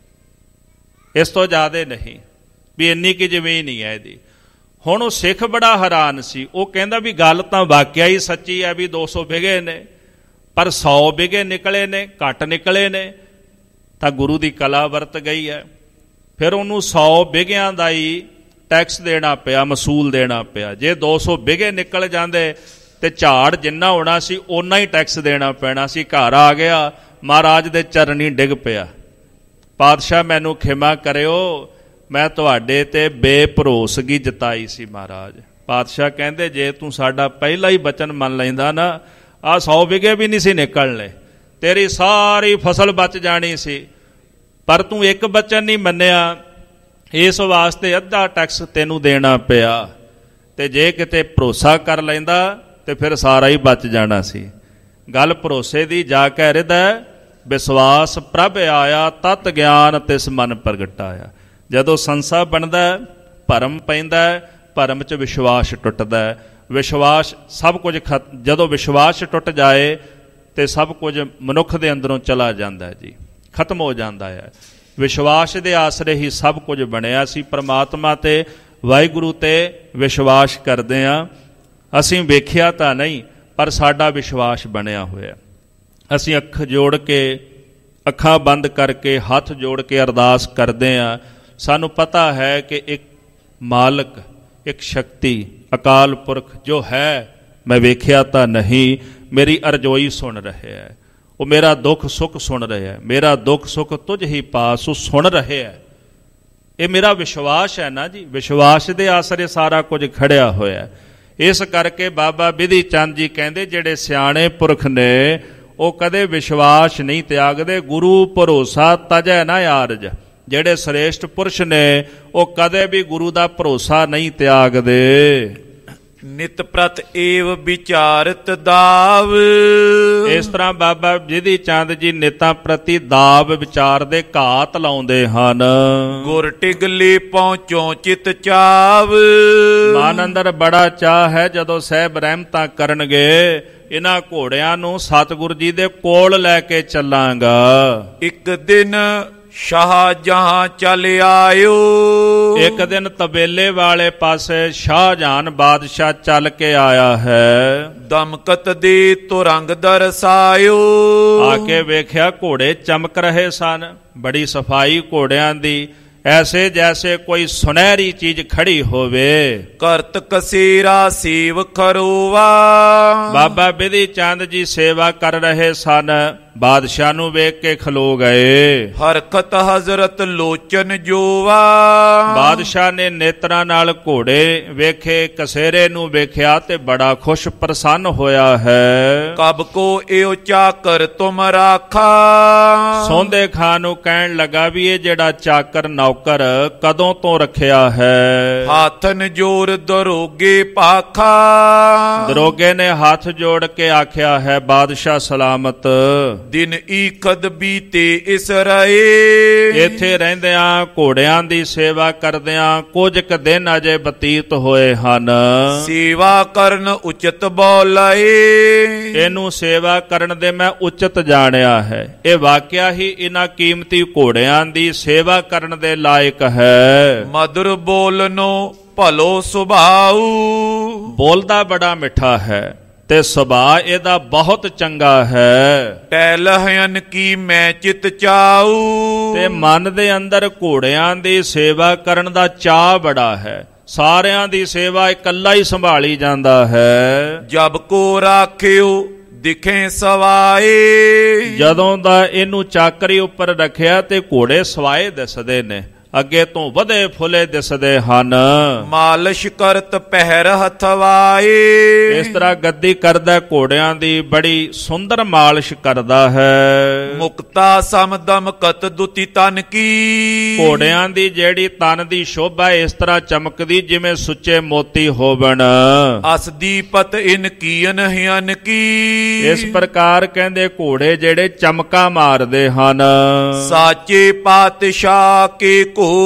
ਇਸ ਤੋਂ ਜ਼ਿਆਦਾ ਨਹੀਂ, ਵੀ ਇੰਨੀ ਕੀ ਜ਼ਮੀਨ ਹੀ ਹੈ ਇਹਦੀ। ਹੁਣ ਉਹ ਸਿੱਖ ਬੜਾ ਹੈਰਾਨ ਸੀ। ਉਹ ਕਹਿੰਦਾ ਵੀ ਗੱਲ ਤਾਂ ਵਾਕਿਆ ਹੀ ਸੱਚੀ ਹੈ ਵੀ 200 ਬਿਘੇ ਨੇ, ਪਰ 100 ਬਿਘੇ ਨਿਕਲੇ ਨੇ, ਘੱਟ ਨਿਕਲੇ ਨੇ। ਤਾਂ ਗੁਰੂ ਦੀ ਕਲਾ ਵਰਤ ਗਈ ਹੈ। ਫਿਰ ਉਹਨੂੰ 100 ਬਿਘਿਆਂ ਦਾ ਹੀ ਟੈਕਸ ਦੇਣਾ ਪਿਆ, ਮਸੂਲ ਦੇਣਾ ਪਿਆ। ਜੇ 200 ਬਿਘੇ ਨਿਕਲ ਜਾਂਦੇ ਤੇ ਝਾੜ ਜਿੰਨਾ ਹੋਣਾ ਸੀ ਓਨਾ ਹੀ ਟੈਕਸ ਦੇਣਾ ਪੈਣਾ ਸੀ। ਘਰ ਆ ਗਿਆ, ਮਹਾਰਾਜ ਦੇ ਚਰਨੀ ਡਿੱਗ ਪਿਆ, ਪਾਤਸ਼ਾਹ ਮੈਨੂੰ ਖਿਮਾ ਕਰਿਓ, ਮੈਂ ਤੁਹਾਡੇ ਤੇ ਬੇਭਰੋਸਗੀ ਜਤਾਈ ਸੀ ਮਹਾਰਾਜ। ਪਾਤਸ਼ਾਹ ਕਹਿੰਦੇ ਜੇ ਤੂੰ ਸਾਡਾ ਪਹਿਲਾ ਹੀ ਬਚਨ ਮੰਨ ਲੈਂਦਾ ਨਾ, ਆਹ 100 ਬਿਘੇ ਵੀ ਨਹੀਂ ਸੀ ਨਿਕਲਣੇ, ਤੇਰੀ ਸਾਰੀ ਫਸਲ ਬਚ ਜਾਣੀ ਸੀ। ਪਰ ਤੂੰ ਇੱਕ ਬਚਨ ਨਹੀਂ ਮੰਨਿਆ, ਇਸ ਵਾਸਤੇ ਅੱਧਾ ਟੈਕਸ ਤੈਨੂੰ ਦੇਣਾ ਪਿਆ। ਤੇ ਜੇ ਕਿਤੇ ਭਰੋਸਾ ਕਰ ਲੈਂਦਾ ਤੇ ਫਿਰ ਸਾਰਾ ਹੀ ਬਚ ਜਾਣਾ ਸੀ। ਗੱਲ ਭਰੋਸੇ ਦੀ। ਜਾ ਕੇ ਹਿਰਦੈ ਵਿਸ਼ਵਾਸ ਪ੍ਰਭ ਆਇਆ, ਤਤ ਗਿਆਨ ਤਿਸ ਮਨ ਪ੍ਰਗਟਾਇਆ। ਜਦੋਂ ਸੰਸਾ ਬਣਦਾ, ਭਰਮ ਪੈਂਦਾ, ਭਰਮ 'ਚ ਵਿਸ਼ਵਾਸ ਟੁੱਟਦਾ। ਵਿਸ਼ਵਾਸ ਸਭ ਕੁਝ ਜਦੋਂ ਵਿਸ਼ਵਾਸ ਟੁੱਟ ਜਾਏ ਤੇ ਸਭ ਕੁਝ ਮਨੁੱਖ ਦੇ ਅੰਦਰੋਂ ਚਲਾ ਜਾਂਦਾ ਜੀ, ਖਤਮ ਹੋ ਜਾਂਦਾ ਹੈ। ਵਿਸ਼ਵਾਸ ਦੇ ਆਸਰੇ ਹੀ ਸਭ ਕੁਝ ਬਣਿਆ। ਅਸੀਂ ਪਰਮਾਤਮਾ ਤੇ ਵਾਹਿਗੁਰੂ ਤੇ ਵਿਸ਼ਵਾਸ ਕਰਦੇ ਹਾਂ। ਅਸੀਂ ਵੇਖਿਆ ਤਾਂ ਨਹੀਂ, ਪਰ ਸਾਡਾ ਵਿਸ਼ਵਾਸ ਬਣਿਆ ਹੋਇਆ। ਅਸੀਂ ਅੱਖਾਂ ਬੰਦ ਕਰਕੇ ਹੱਥ ਜੋੜ ਕੇ ਅਰਦਾਸ ਕਰਦੇ ਹਾਂ। ਸਾਨੂੰ ਪਤਾ ਹੈ ਕਿ ਇੱਕ ਮਾਲਕ, ਇੱਕ ਸ਼ਕਤੀ, ਅਕਾਲ ਪੁਰਖ ਜੋ ਹੈ, ਮੈਂ ਵੇਖਿਆ ਤਾਂ ਨਹੀਂ, ਮੇਰੀ ਅਰਜ਼ੋਈ ਸੁਣ ਰਿਹਾ ਹੈ। ਉਹ ਮੇਰਾ ਦੁੱਖ ਸੁੱਖ ਸੁਣ ਰਿਹਾ ਹੈ। ਮੇਰਾ ਦੁੱਖ ਸੁੱਖ ਤੁਝ ਹੀ ਪਾਸ, ਉਹ ਸੁਣ ਰਿਹਾ ਹੈ। ਇਹ ਮੇਰਾ ਵਿਸ਼ਵਾਸ ਹੈ ਨਾ ਜੀ। ਵਿਸ਼ਵਾਸ ਦੇ ਆਸਰੇ ਸਾਰਾ ਕੁਝ ਖੜਿਆ ਹੋਇਆ। ਇਸ ਕਰਕੇ ਬਾਬਾ ਬਿਧੀ ਚੰਦ ਜੀ ਕਹਿੰਦੇ ਜਿਹੜੇ ਸਿਆਣੇ ਪੁਰਖ ਨੇ ਉਹ ਕਦੇ ਵਿਸ਼ਵਾਸ ਨਹੀਂ ਤਿਆਗਦੇ। ਗੁਰੂ ਭਰੋਸਾ ਤਜੈ ਨਾ ਆਰਜ। ਜਿਹੜੇ ਸ੍ਰੇਸ਼ਟ ਪੁਰਸ਼ ਨੇ ਉਹ ਕਦੇ ਵੀ ਗੁਰੂ ਦਾ ਭਰੋਸਾ ਨਹੀਂ ਤਿਆਗਦੇ। ਨਿਤ ਪ੍ਰਤ ਏਵ ਵਿਚਾਰਤ ਦਾਵ। ਇਸ ਤਰ੍ਹਾਂ ਬਾਬਾ ਬਿਧੀ ਚੰਦ ਜੀ ਨਿਤਾਂ ਪ੍ਰਤੀ ਦਾਵ ਵਿਚਾਰ ਦੇ ਘਾਤ ਲਾਉਂਦੇ ਹਨ। ਗੁਰ ਟਿਗਲੇ ਪਹੁੰਚੋ ਚਿਤ ਚਾਵ। ਮਨ ਅੰਦਰ ਬੜਾ ਚਾਹ ਹੈ ਜਦੋਂ ਸਾਹਿਬ ਰਹਿਮਤਾਂ ਕਰਨਗੇ ਇਹਨਾਂ ਘੋੜਿਆਂ ਨੂੰ ਸਤਿਗੁਰੂ ਜੀ ਦੇ ਕੋਲ ਲੈ ਕੇ ਚੱਲਾਂਗਾ। ਇੱਕ ਦਿਨ ਸ਼ਾਹਜਹਾਂ ਚੱਲ ਆਇਓ। ਇੱਕ ਦਿਨ ਤਬੇਲੇ ਵਾਲੇ ਪਾਸੇ ਸ਼ਾਹਜਹਾਨ ਬਾਦਸ਼ਾਹ ਚੱਲ ਕੇ ਆਇਆ ਹੈ। ਦਮਕਤ ਦੇ ਤੁਰੰਗ ਦਰਸਾਇਓ। ਆ ਕੇ ਵੇਖਿਆ ਘੋੜੇ ਚਮਕ ਰਹੇ ਸਨ, ਬੜੀ ਸਫਾਈ ਘੋੜਿਆਂ ਦੀ, ਐਸੇ ਜੈਸੇ ਕੋਈ ਸੁਨਹਿਰੀ ਚੀਜ਼ ਖੜੀ ਹੋਵੇ। ਕਰਤ ਕਸੇਰਾ ਸੇਵ ਖਰੋਵਾ। ਬਾਬਾ ਬਿਧੀ ਚੰਦ ਜੀ ਸੇਵਾ ਕਰ ਰਹੇ ਸਨ, ਬਾਦਸ਼ਾਹ ਨੂੰ ਵੇਖ ਕੇ ਖਲੋ ਗਏ। ਹਰਕਤ ਹਜ਼ਰਤ ਲੋਚਨ ਜੋਵਾ। ਬਾਦਸ਼ਾਹ ਨੇ ਨੇਤਰਾਂ ਨਾਲ ਘੋੜੇ ਵੇਖੇ, ਕਸੇਰੇ ਨੂੰ ਵੇਖਿਆ ਤੇ ਬੜਾ ਖੁਸ਼ ਪ੍ਰਸੰਨ ਹੋਇਆ ਹੈ। ਕਬ ਕੋ ਏਉ ਚਾਕਰ ਤੁਮ ਰਾਖਾ। ਸੌਂਦੇ ਖਾਂ ਨੂੰ ਕਹਿਣ ਲੱਗਾ ਵੀ ਇਹ ਜਿਹੜਾ ਚਾਕਰ ਨੌਕਰ ਕਦੋਂ ਤੋਂ ਰੱਖਿਆ ਹੈ। ਹਾਥਨ ਜੋਰ ਦਰੋਗੇ ਪਾਖਾ। ਦਰੋਗੇ ਨੇ ਹੱਥ ਜੋੜ ਕੇ ਆਖਿਆ ਹੈ, ਬਾਦਸ਼ਾਹ ਸਲਾਮਤ। ਦਿਨ ਈਖਦ ਬੀਤੇ ਇਸ ਰਹੇ। ਇੱਥੇ ਰਹਿੰਦਿਆਂ ਘੋੜਿਆਂ ਦੀ ਸੇਵਾ ਕਰਦਿਆਂ ਕੁਝ ਕੁ ਦਿਨ ਅਜੇ ਬਤੀਤ ਹੋਏ ਹਨ। ਸੇਵਾ ਕਰਨ ਉਚਿਤ ਬੋਲਾਏ। ਇਹਨੂੰ ਸੇਵਾ ਕਰਨ ਦੇ ਮੈਂ ਉਚਿਤ ਜਾਣਿਆ ਹੈ। ਇਹ ਵਾਕਿਆ ਹੀ ਇਹਨਾਂ ਕੀਮਤੀ ਘੋੜਿਆਂ ਦੀ ਸੇਵਾ ਕਰਨ ਦੇ ਲਾਇਕ ਹੈ। ਮధుਰ ਬੋਲਨੋ ਭਲੋ ਸੁਭਾਉ। ਬੋਲਦਾ ਬੜਾ ਮਿੱਠਾ ਹੈ ਤੇ ਸੁਭਾਅ ਇਹਦਾ ਬਹੁਤ ਚੰਗਾ ਹੈ। ਟਹਿਲਹਨ ਕੀ ਮੈਂ ਚਿਤ ਚਾਉ। ਤੇ ਮਨ ਦੇ ਅੰਦਰ ਘੋੜਿਆਂ ਦੀ ਸੇਵਾ ਕਰਨ ਦਾ ਚਾਅ ਬੜਾ ਹੈ। ਸਾਰਿਆਂ ਦੀ ਸੇਵਾ ਇਕੱਲਾ ਹੀ ਸੰਭਾਲੀ ਜਾਂਦਾ ਹੈ। ਜਬ ਕੋ ਰਾਖਿਓ ਦਿਖੇ ਸਵਾਏ। ਜਦੋਂ ਦਾ ਇਹਨੂੰ ਚਾਕਰੀ ਉੱਪਰ ਰੱਖਿਆ ਤੇ ਘੋੜੇ ਸਵਾਏ ਦਿਸਦੇ ਨੇ, ਅੱਗੇ ਤੋਂ ਵਧੇ ਫੁੱਲੇ ਦਿਸਦੇ ਹਨ। ਮਾਲਿਸ਼ ਕਰਤ ਪਹਿਰ ਹਥਵਾਏ। ਇਸ ਤਰ੍ਹਾਂ ਗੱਦੀ ਕਰਦਾ ਘੋੜਿਆਂ ਦੀ, ਬੜੀ ਸੁੰਦਰ ਮਾਲਿਸ਼ ਕਰਦਾ ਹੈ। ਮੁਕਤਾ ਸਮਦਮ ਕਤ ਦੁਤੀ ਤਨ ਕੀ। ਘੋੜਿਆਂ ਦੀ ਜਿਹੜੀ ਤਨ ਦੀ ਸ਼ੋਭਾ ਇਸ ਤਰ੍ਹਾਂ ਚਮਕਦੀ ਜਿਵੇਂ ਸੁੱਚੇ ਮੋਤੀ ਹੋਵਣ। ਅਸ ਦੀਪਤ ਇਨ ਕੀਨ ਹਿਨ ਕੀ। ਇਸ ਪ੍ਰਕਾਰ ਕਹਿੰਦੇ ਘੋੜੇ ਜਿਹੜੇ ਚਮਕਾ ਮਾਰਦੇ ਹਨ। ਸਾਚੇ ਪਾਤਸ਼ਾਹ ਕੇ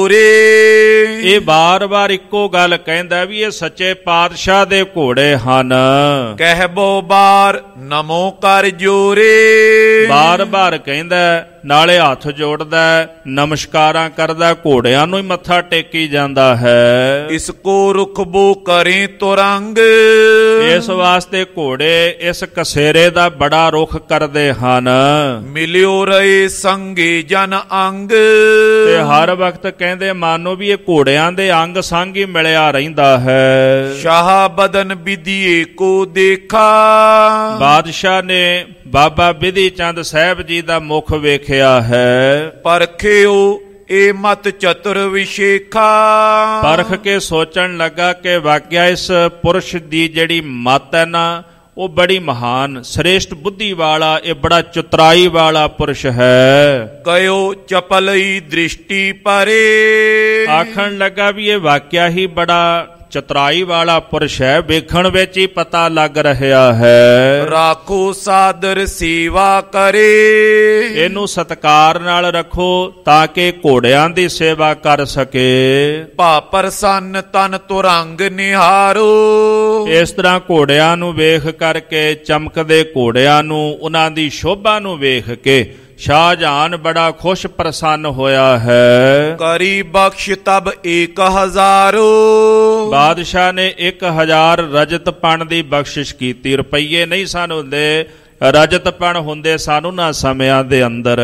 ਇਹ ਬਾਰ-ਬਾਰ ਇੱਕੋ ਗੱਲ ਕਹਿੰਦਾ ਵੀ ਇਹ ਸੱਚੇ ਪਾਤਸ਼ਾਹ ਦੇ ਘੋੜੇ ਹਨ। ਕਹਿਬੋ ਬਾਰ ਨਮੋ ਕਰ ਜੋਰੇ। ਬਾਰ-ਬਾਰ ਕਹਿੰਦਾ, ਨਾਲੇ ਹੱਥ ਜੋੜਦਾ, ਨਮਸਕਾਰਾਂ ਕਰਦਾ, ਘੋੜਿਆਂ ਨੂੰ ਹੀ ਮੱਥਾ ਟੇਕੀ ਜਾਂਦਾ ਹੈ। ਇਸ ਕੋ ਰੁਖਬੋ ਕਰੇ ਤੁਰੰਗ। ਇਸ ਵਾਸਤੇ ਘੋੜੇ ਇਸ ਕਸੇਰੇ ਦਾ ਬੜਾ ਰੁਖ ਕਰਦੇ ਹਨ। ਮਿਲਿਓ ਰਹੇ ਸੰਗੇ ਜਨ ਅੰਗ। ਤੇ ਹਰ ਵਕਤ ਕਹਿੰਦੇ ਮਾਨੋ ਵੀ ਇਹ ਘੋੜਿਆਂ ਦੇ ਅੰਗ ਸੰਗ ਹੀ ਮਿਲਿਆ ਰਹਿੰਦਾ ਹੈ। ਸ਼ਾਹ ਬਦਨ ਵਿਧੀਏ ਕੋ ਦੇਖਾ। ਬਾਦਸ਼ਾਹ ਨੇ ਬਾਬਾ ਬਿਧੀ ਚੰਦ ਸਾਹਿਬ ਜੀ ਦਾ ਮੁਖ ਵੇਖਿਆ ਹੈ। ਪਰਖਿਓ ਇਹ ਮਤ ਚਤੁਰ ਵਿਸ਼ੇਖਾ। ਪਰਖ ਕੇ ਸੋਚਣ ਲੱਗਾ ਕਿ ਵਾਕਿਆ ਇਸ ਪੁਰਸ਼ ਦੀ ਜਿਹੜੀ ਮਤ ਹੈ ਨਾ, ਉਹ ਬੜੀ ਮਹਾਨ ਸ੍ਰੇਸ਼ਟ ਬੁੱਧੀ ਵਾਲਾ, ਇਹ ਬੜਾ ਚਤੁਰਾਈ ਵਾਲਾ ਪੁਰਸ਼ ਹੈ। ਕਯੋ ਚਪਲਈ ਦ੍ਰਿਸ਼ਟੀ ਪਰੇ। ਆਖਣ ਲੱਗਾ ਵੀ ਇਹ ਵਾਕਿਆ ਹੀ ਬੜਾ ਚਤੁਰਾਈ ਵਾਲਾ ਪੁਰਸ਼ ਹੈ, ਵੇਖਣ ਵਿੱਚ ਹੀ ਪਤਾ ਲੱਗ ਰਿਹਾ ਹੈ। ਰਾਖੋ ਸਾਦਰ ਸੇਵਾ ਕਰੇ। ਇਹਨੂੰ ਸਤਿਕਾਰ ਨਾਲ ਰੱਖੋ ਤਾਂ ਕਿ ਘੋੜਿਆਂ ਦੀ ਸੇਵਾ ਕਰ ਸਕੇ। ਭਾ ਪ੍ਰਸੰਨ ਤਨ ਤੁਰੰਗ ਨਿਹਾਰੋ। ਇਸ ਤਰ੍ਹਾਂ ਘੋੜਿਆਂ ਨੂੰ ਵੇਖ ਕਰਕੇ, ਚਮਕਦੇ ਘੋੜਿਆਂ ਨੂੰ, ਉਹਨਾਂ ਦੀ ਸ਼ੋਭਾ ਨੂੰ ਵੇਖ ਕੇ ਸ਼ਾਹਜਹਾਨ ਬੜਾ ਖੁਸ਼ ਪ੍ਰਸੰਨ ਹੋਇਆ ਹੈ। ਕਰੀ ਬਖਸ਼ ਤਬ 1000। ਬਾਦਸ਼ਾਹ ਨੇ 1000 ਰਜਤ ਪਣ ਦੀ ਬਖਸ਼ਿਸ਼ ਕੀਤੀ। ਰੁਪਈਏ ਨਹੀਂ ਸਨ ਹੁੰਦੇ, ਰਜਤ ਪਣ ਹੁੰਦੇ ਸਨ ਉਹਨਾਂ ਸਮਿਆਂ ਦੇ ਅੰਦਰ।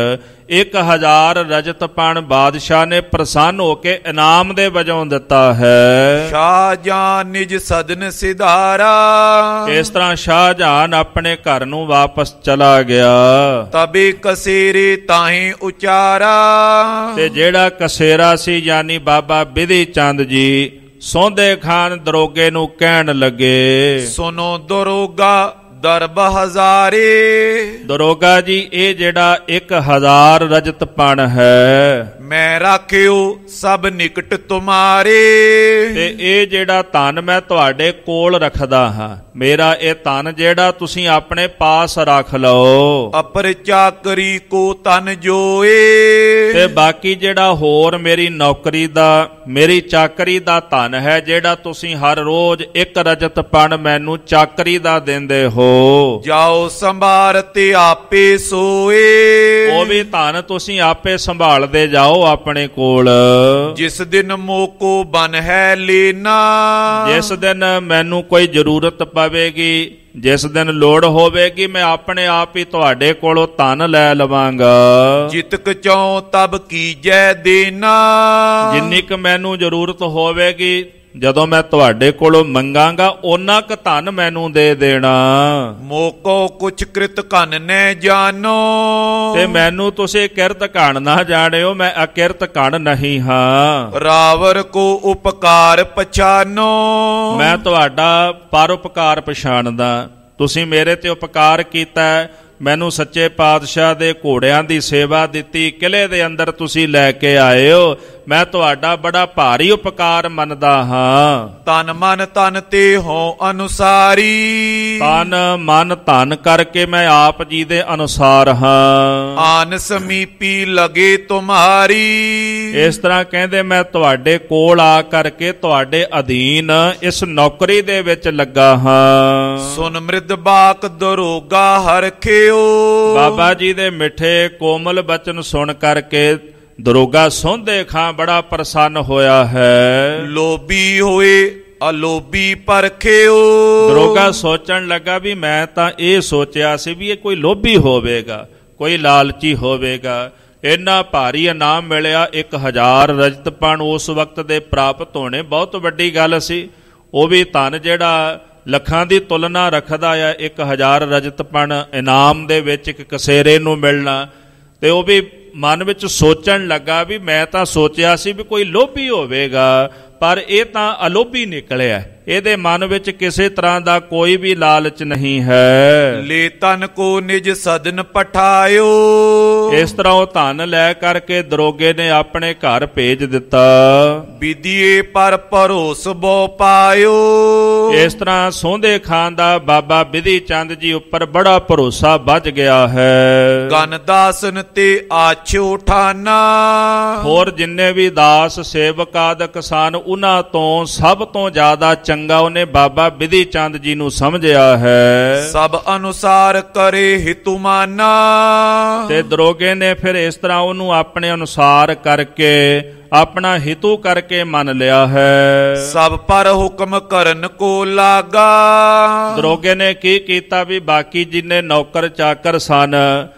1000 ਰਜਤ ਪਣ ਬਾਦਸ਼ਾਹ ਨੇ ਪ੍ਰਸੰਨ ਹੋ ਕੇ ਇਨਾਮ ਦੇ ਵਜੋਂ ਦਿੱਤਾ ਹੈ। ਸ਼ਾਹਜਹਾਨ ਨਿਜ ਸਦਨ ਸਿਧਾਰਾ। ਇਸ ਤਰ੍ਹਾਂ ਸ਼ਾਹਜਹਾਨ ਆਪਣੇ ਘਰ ਨੂੰ ਵਾਪਸ ਚਲਾ ਗਿਆ। ਤਬੇ ਕਸੇਰੇ ਤਾਹੀਂ ਉਚਾਰਾ। ਤੇ ਜਿਹੜਾ ਕਸੇਰਾ ਸੀ ਯਾਨੀ ਬਾਬਾ ਬਿਧੀ ਚੰਦ ਜੀ, ਸੌਂਦੇ ਖਾਨ ਦਰੋਗੇ ਨੂੰ ਕਹਿਣ ਲੱਗੇ, ਸੁਨੋ ਦਰੋਗਾ ਦਰਬ ਹਜ਼ਾਰੇ। ਦਰੋਗਾ ਜੀ, ਇਹ ਜਿਹੜਾ 1000 ਰਜਤ ਪਣ ਹੈ, ਮੈਂ ਰਾਖਿਓ ਸਭ ਨਿਕਟ ਤੁਮਾਰੇ। ਤੇ ਇਹ ਜਿਹੜਾ ਧਨ ਮੈਂ ਤੁਹਾਡੇ ਕੋਲ ਰੱਖਦਾ ਹਾਂ, ਮੇਰਾ ਇਹ ਧਨ ਜਿਹੜਾ ਤੁਸੀਂ ਆਪਣੇ ਪਾਸ ਰੱਖ ਲਓ। ਅਪਰ ਚਾਕਰੀ ਕੋ ਤਨ ਜੋਏ। ਤੇ ਬਾਕੀ ਜਿਹੜਾ ਹੋਰ ਮੇਰੀ ਨੌਕਰੀ ਦਾ, ਮੇਰੀ ਚਾਕਰੀ ਦਾ ਧਨ ਹੈ, ਜਿਹੜਾ ਤੁਸੀਂ ਹਰ ਰੋਜ਼ 1 ਰਜਤ ਪਣ ਮੈਨੂੰ ਚਾਕਰੀ ਦਾ ਦਿੰਦੇ ਹੋ, ਜਾਓ ਸੰਭਾਰ ਤੇ ਆਪੇ ਸੋਏ। ਉਹ ਵੀ ਧਨ ਤੁਸੀਂ ਆਪੇ ਸੰਭਾਲਦੇ ਜਾਓ ਆਪਣੇ ਕੋਲ। ਜਿਸ ਦਿਨ ਮੋਕੋ ਬਨ ਹੈ ਲੈਣਾ। ਜਿਸ ਦਿਨ ਮੈਨੂੰ ਕੋਈ ਜ਼ਰੂਰਤ ਪਵੇਗੀ, ਜਿਸ ਦਿਨ ਲੋੜ ਹੋਵੇਗੀ, ਮੈਂ ਆਪਣੇ ਆਪ ਹੀ ਤੁਹਾਡੇ ਕੋਲੋਂ ਧਨ ਲੈ ਲਵਾਂਗਾ। ਜਿਤਕ ਚਾਉ ਤਬ ਕੀਜੈ ਦੇਣਾ। ਜਿੰਨੀ ਕੁ ਮੈਨੂੰ ਜ਼ਰੂਰਤ ਹੋਵੇਗੀ, ਜਦੋਂ ਮੈਂ ਤੁਹਾਡੇ ਕੋਲੋਂ ਮੰਗਾਂਗਾ, ਓਨਾ ਕੁ ਧਨ ਮੈਨੂੰ ਦੇ ਦੇਣਾ। ਮੋਕੋ ਕੁਛ ਕ੍ਰਿਤ ਘਨ ਨੈ ਜਾਨੋ। ਤੇ ਮੈਨੂੰ ਤੁਸੀਂ ਕਿਰਤ ਘਣ ਨਾ ਜਾਣਿਓ, ਮੈਂ ਅਕਿਰਤ ਘਣ ਨਹੀਂ ਹਾਂ। ਰਾਵਰ ਕੋ ਉਪਕਾਰ ਪਛਾਨੋ। ਮੈਂ ਤੁਹਾਡਾ ਪਰਉਪਕਾਰ ਪਛਾਣਦਾ। ਤੁਸੀਂ ਮੇਰੇ ਤੇ ਉਪਕਾਰ ਕੀਤਾ, ਮੈਨੂੰ ਸੱਚੇ ਪਾਤਸ਼ਾਹ ਦੇ ਘੋੜਿਆਂ ਦੀ ਸੇਵਾ ਦਿੱਤੀ, ਕਿਲੇ ਦੇ ਅੰਦਰ ਤੁਸੀਂ ਲੈ ਕੇ ਆਏ ਹੋ, ਮੈਂ ਤੁਹਾਡਾ ਬੜਾ ਭਾਰੀ ਉਪਕਾਰ ਮੰਨਦਾ ਹਾਂ। ਤਨ ਮਨ ਤਨ ਤੇ ਹੋ ਅਨੁਸਾਰੀ। ਤਨ ਮਨ ਧਨ ਕਰਕੇ ਮੈਂ ਆਪ ਜੀ ਦੇ ਅਨੁਸਾਰ ਹਾਂ। ਆਨ ਸਮੀਪੀ ਲਗੇ ਤੁਮਾਰੀ। ਇਸ ਤਰ੍ਹਾਂ ਕਹਿੰਦੇ ਮੈਂ ਤੁਹਾਡੇ ਕੋਲ ਆ ਕਰਕੇ ਤੁਹਾਡੇ ਅਧੀਨ ਇਸ ਨੌਕਰੀ ਦੇ ਵਿੱਚ ਲੱਗਾ ਹਾਂ। ਸੁਨ ਮ੍ਰਿਦ ਬਾਕ ਦਰੋਗਾ ਹਰਖਿਓ। ਬਾਬਾ ਜੀ ਦੇ ਮਿੱਠੇ ਕੋਮਲ ਬਚਨ ਸੁਣ ਕਰਕੇ ਦਰੋਗਾ ਸੋਂਦੇ ਖਾਂ ਬੜਾ ਪ੍ਰਸੰਨ ਹੋਇਆ ਹੈ। ਲੋਭੀ ਹੋਏ ਅਲੋਭੀ ਪਰਖਿਓ। ਦਰੋਗਾ ਸੋਚਣ ਲੱਗਾ ਵੀ ਮੈਂ ਤਾਂ ਇਹ ਸੋਚਿਆ ਸੀ ਵੀ ਇਹ ਕੋਈ ਲੋਭੀ ਹੋਵੇਗਾ, ਕੋਈ ਲਾਲਚੀ ਹੋਵੇਗਾ। ਇੰਨਾ ਭਾਰੀ ਇਨਾਮ ਮਿਲਿਆ, 1000 ਰਜਤ ਪਣ ਉਸ ਵਕਤ ਦੇ ਪ੍ਰਾਪਤ ਹੋਣੇ ਬਹੁਤ ਵੱਡੀ ਗੱਲ ਸੀ। ਉਹ ਵੀ ਧਨ ਜਿਹੜਾ ਲੱਖਾਂ ਦੀ ਤੁਲਨਾ ਰੱਖਦਾ ਆ, 1000 ਰਜਤ ਪਣ ਇਨਾਮ ਦੇ ਵਿੱਚ ਇੱਕ ਕਸੇਰੇ ਨੂੰ ਮਿਲਣਾ। ਤੇ ਉਹ ਵੀ ਮਨ ਵਿੱਚ ਸੋਚਣ ਲੱਗਾ ਵੀ ਮੈਂ ਤਾਂ ਸੋਚਿਆ ਸੀ ਵੀ ਕੋਈ ਲੋਭੀ ਹੋਵੇਗਾ, ਪਰ ਇਹ ਤਾਂ ਅਲੋਭੀ ਨਿਕਲਿਆ। ਇਹਦੇ ਮਨ ਵਿੱਚ ਕਿਸੇ ਤਰ੍ਹਾਂ ਦਾ ਕੋਈ ਵੀ ਲਾਲਚ ਨਹੀਂ ਹੈ। ਲੈ ਤਨ ਕੋ ਨਿਜ ਸਦਨ ਪਠਾਇਓ। ਇਸ ਤਰ੍ਹਾਂ ਉਹ ਧਨ ਲੈ ਕਰਕੇ ਦਰੋਗੇ ਨੇ ਆਪਣੇ ਘਰ ਭੇਜ ਦਿੱਤਾ। ਵਿਦੀਏ ਪਰ ਭਰੋਸ ਬੋ ਪਾਇਓ। ਇਸ ਤਰ੍ਹਾਂ ਸੋਂਦੇ ਖਾਨ ਦਾ ਬਾਬਾ ਬਿਧੀ ਚੰਦ ਜੀ ਉੱਪਰ ਬੜਾ ਭਰੋਸਾ ਵੱਜ ਗਿਆ ਹੈ। ਗਨ ਦਾਸਨ ਤੇ ਆਛੋ ਠਾਨਾ। ਹੋਰ ਜਿੰਨੇ ਵੀ ਦਾਸ ਸੇਵਕ ਆਦਿਕ ਸਨ, ਉਹਨਾਂ ਤੋਂ ਸਭ ਤੋਂ ਜ਼ਿਆਦਾ ਚੰਗਾ ਉਹਨੇ ਬਾਬਾ ਬਿਧੀ ਚੰਦ ਜੀ ਨੂੰ ਸਮਝਿਆ ਹੈ। ਸਭ ਅਨੁਸਾਰ ਕਰੇ ਹਿਤੁ ਮਾਨਾ। ਤੇ ਦਰੋਗੇ ਨੇ ਫਿਰ ਇਸ ਤਰ੍ਹਾਂ ਉਹਨੂੰ ਆਪਣੇ ਅਨੁਸਾਰ ਕਰਕੇ, ਆਪਣਾ ਹਿਤੂ ਕਰਕੇ ਮੰਨ ਲਿਆ ਹੈ। ਸਭ ਪਰ ਹੁਕਮ ਕਰਨ ਕੋ ਲਾਗਾ। ਦਰੋਗੇ ਨੇ ਕੀ ਕੀਤਾ ਵੀ ਬਾਕੀ ਜਿੰਨੇ ਨੌਕਰ ਚਾਕਰ ਸਨ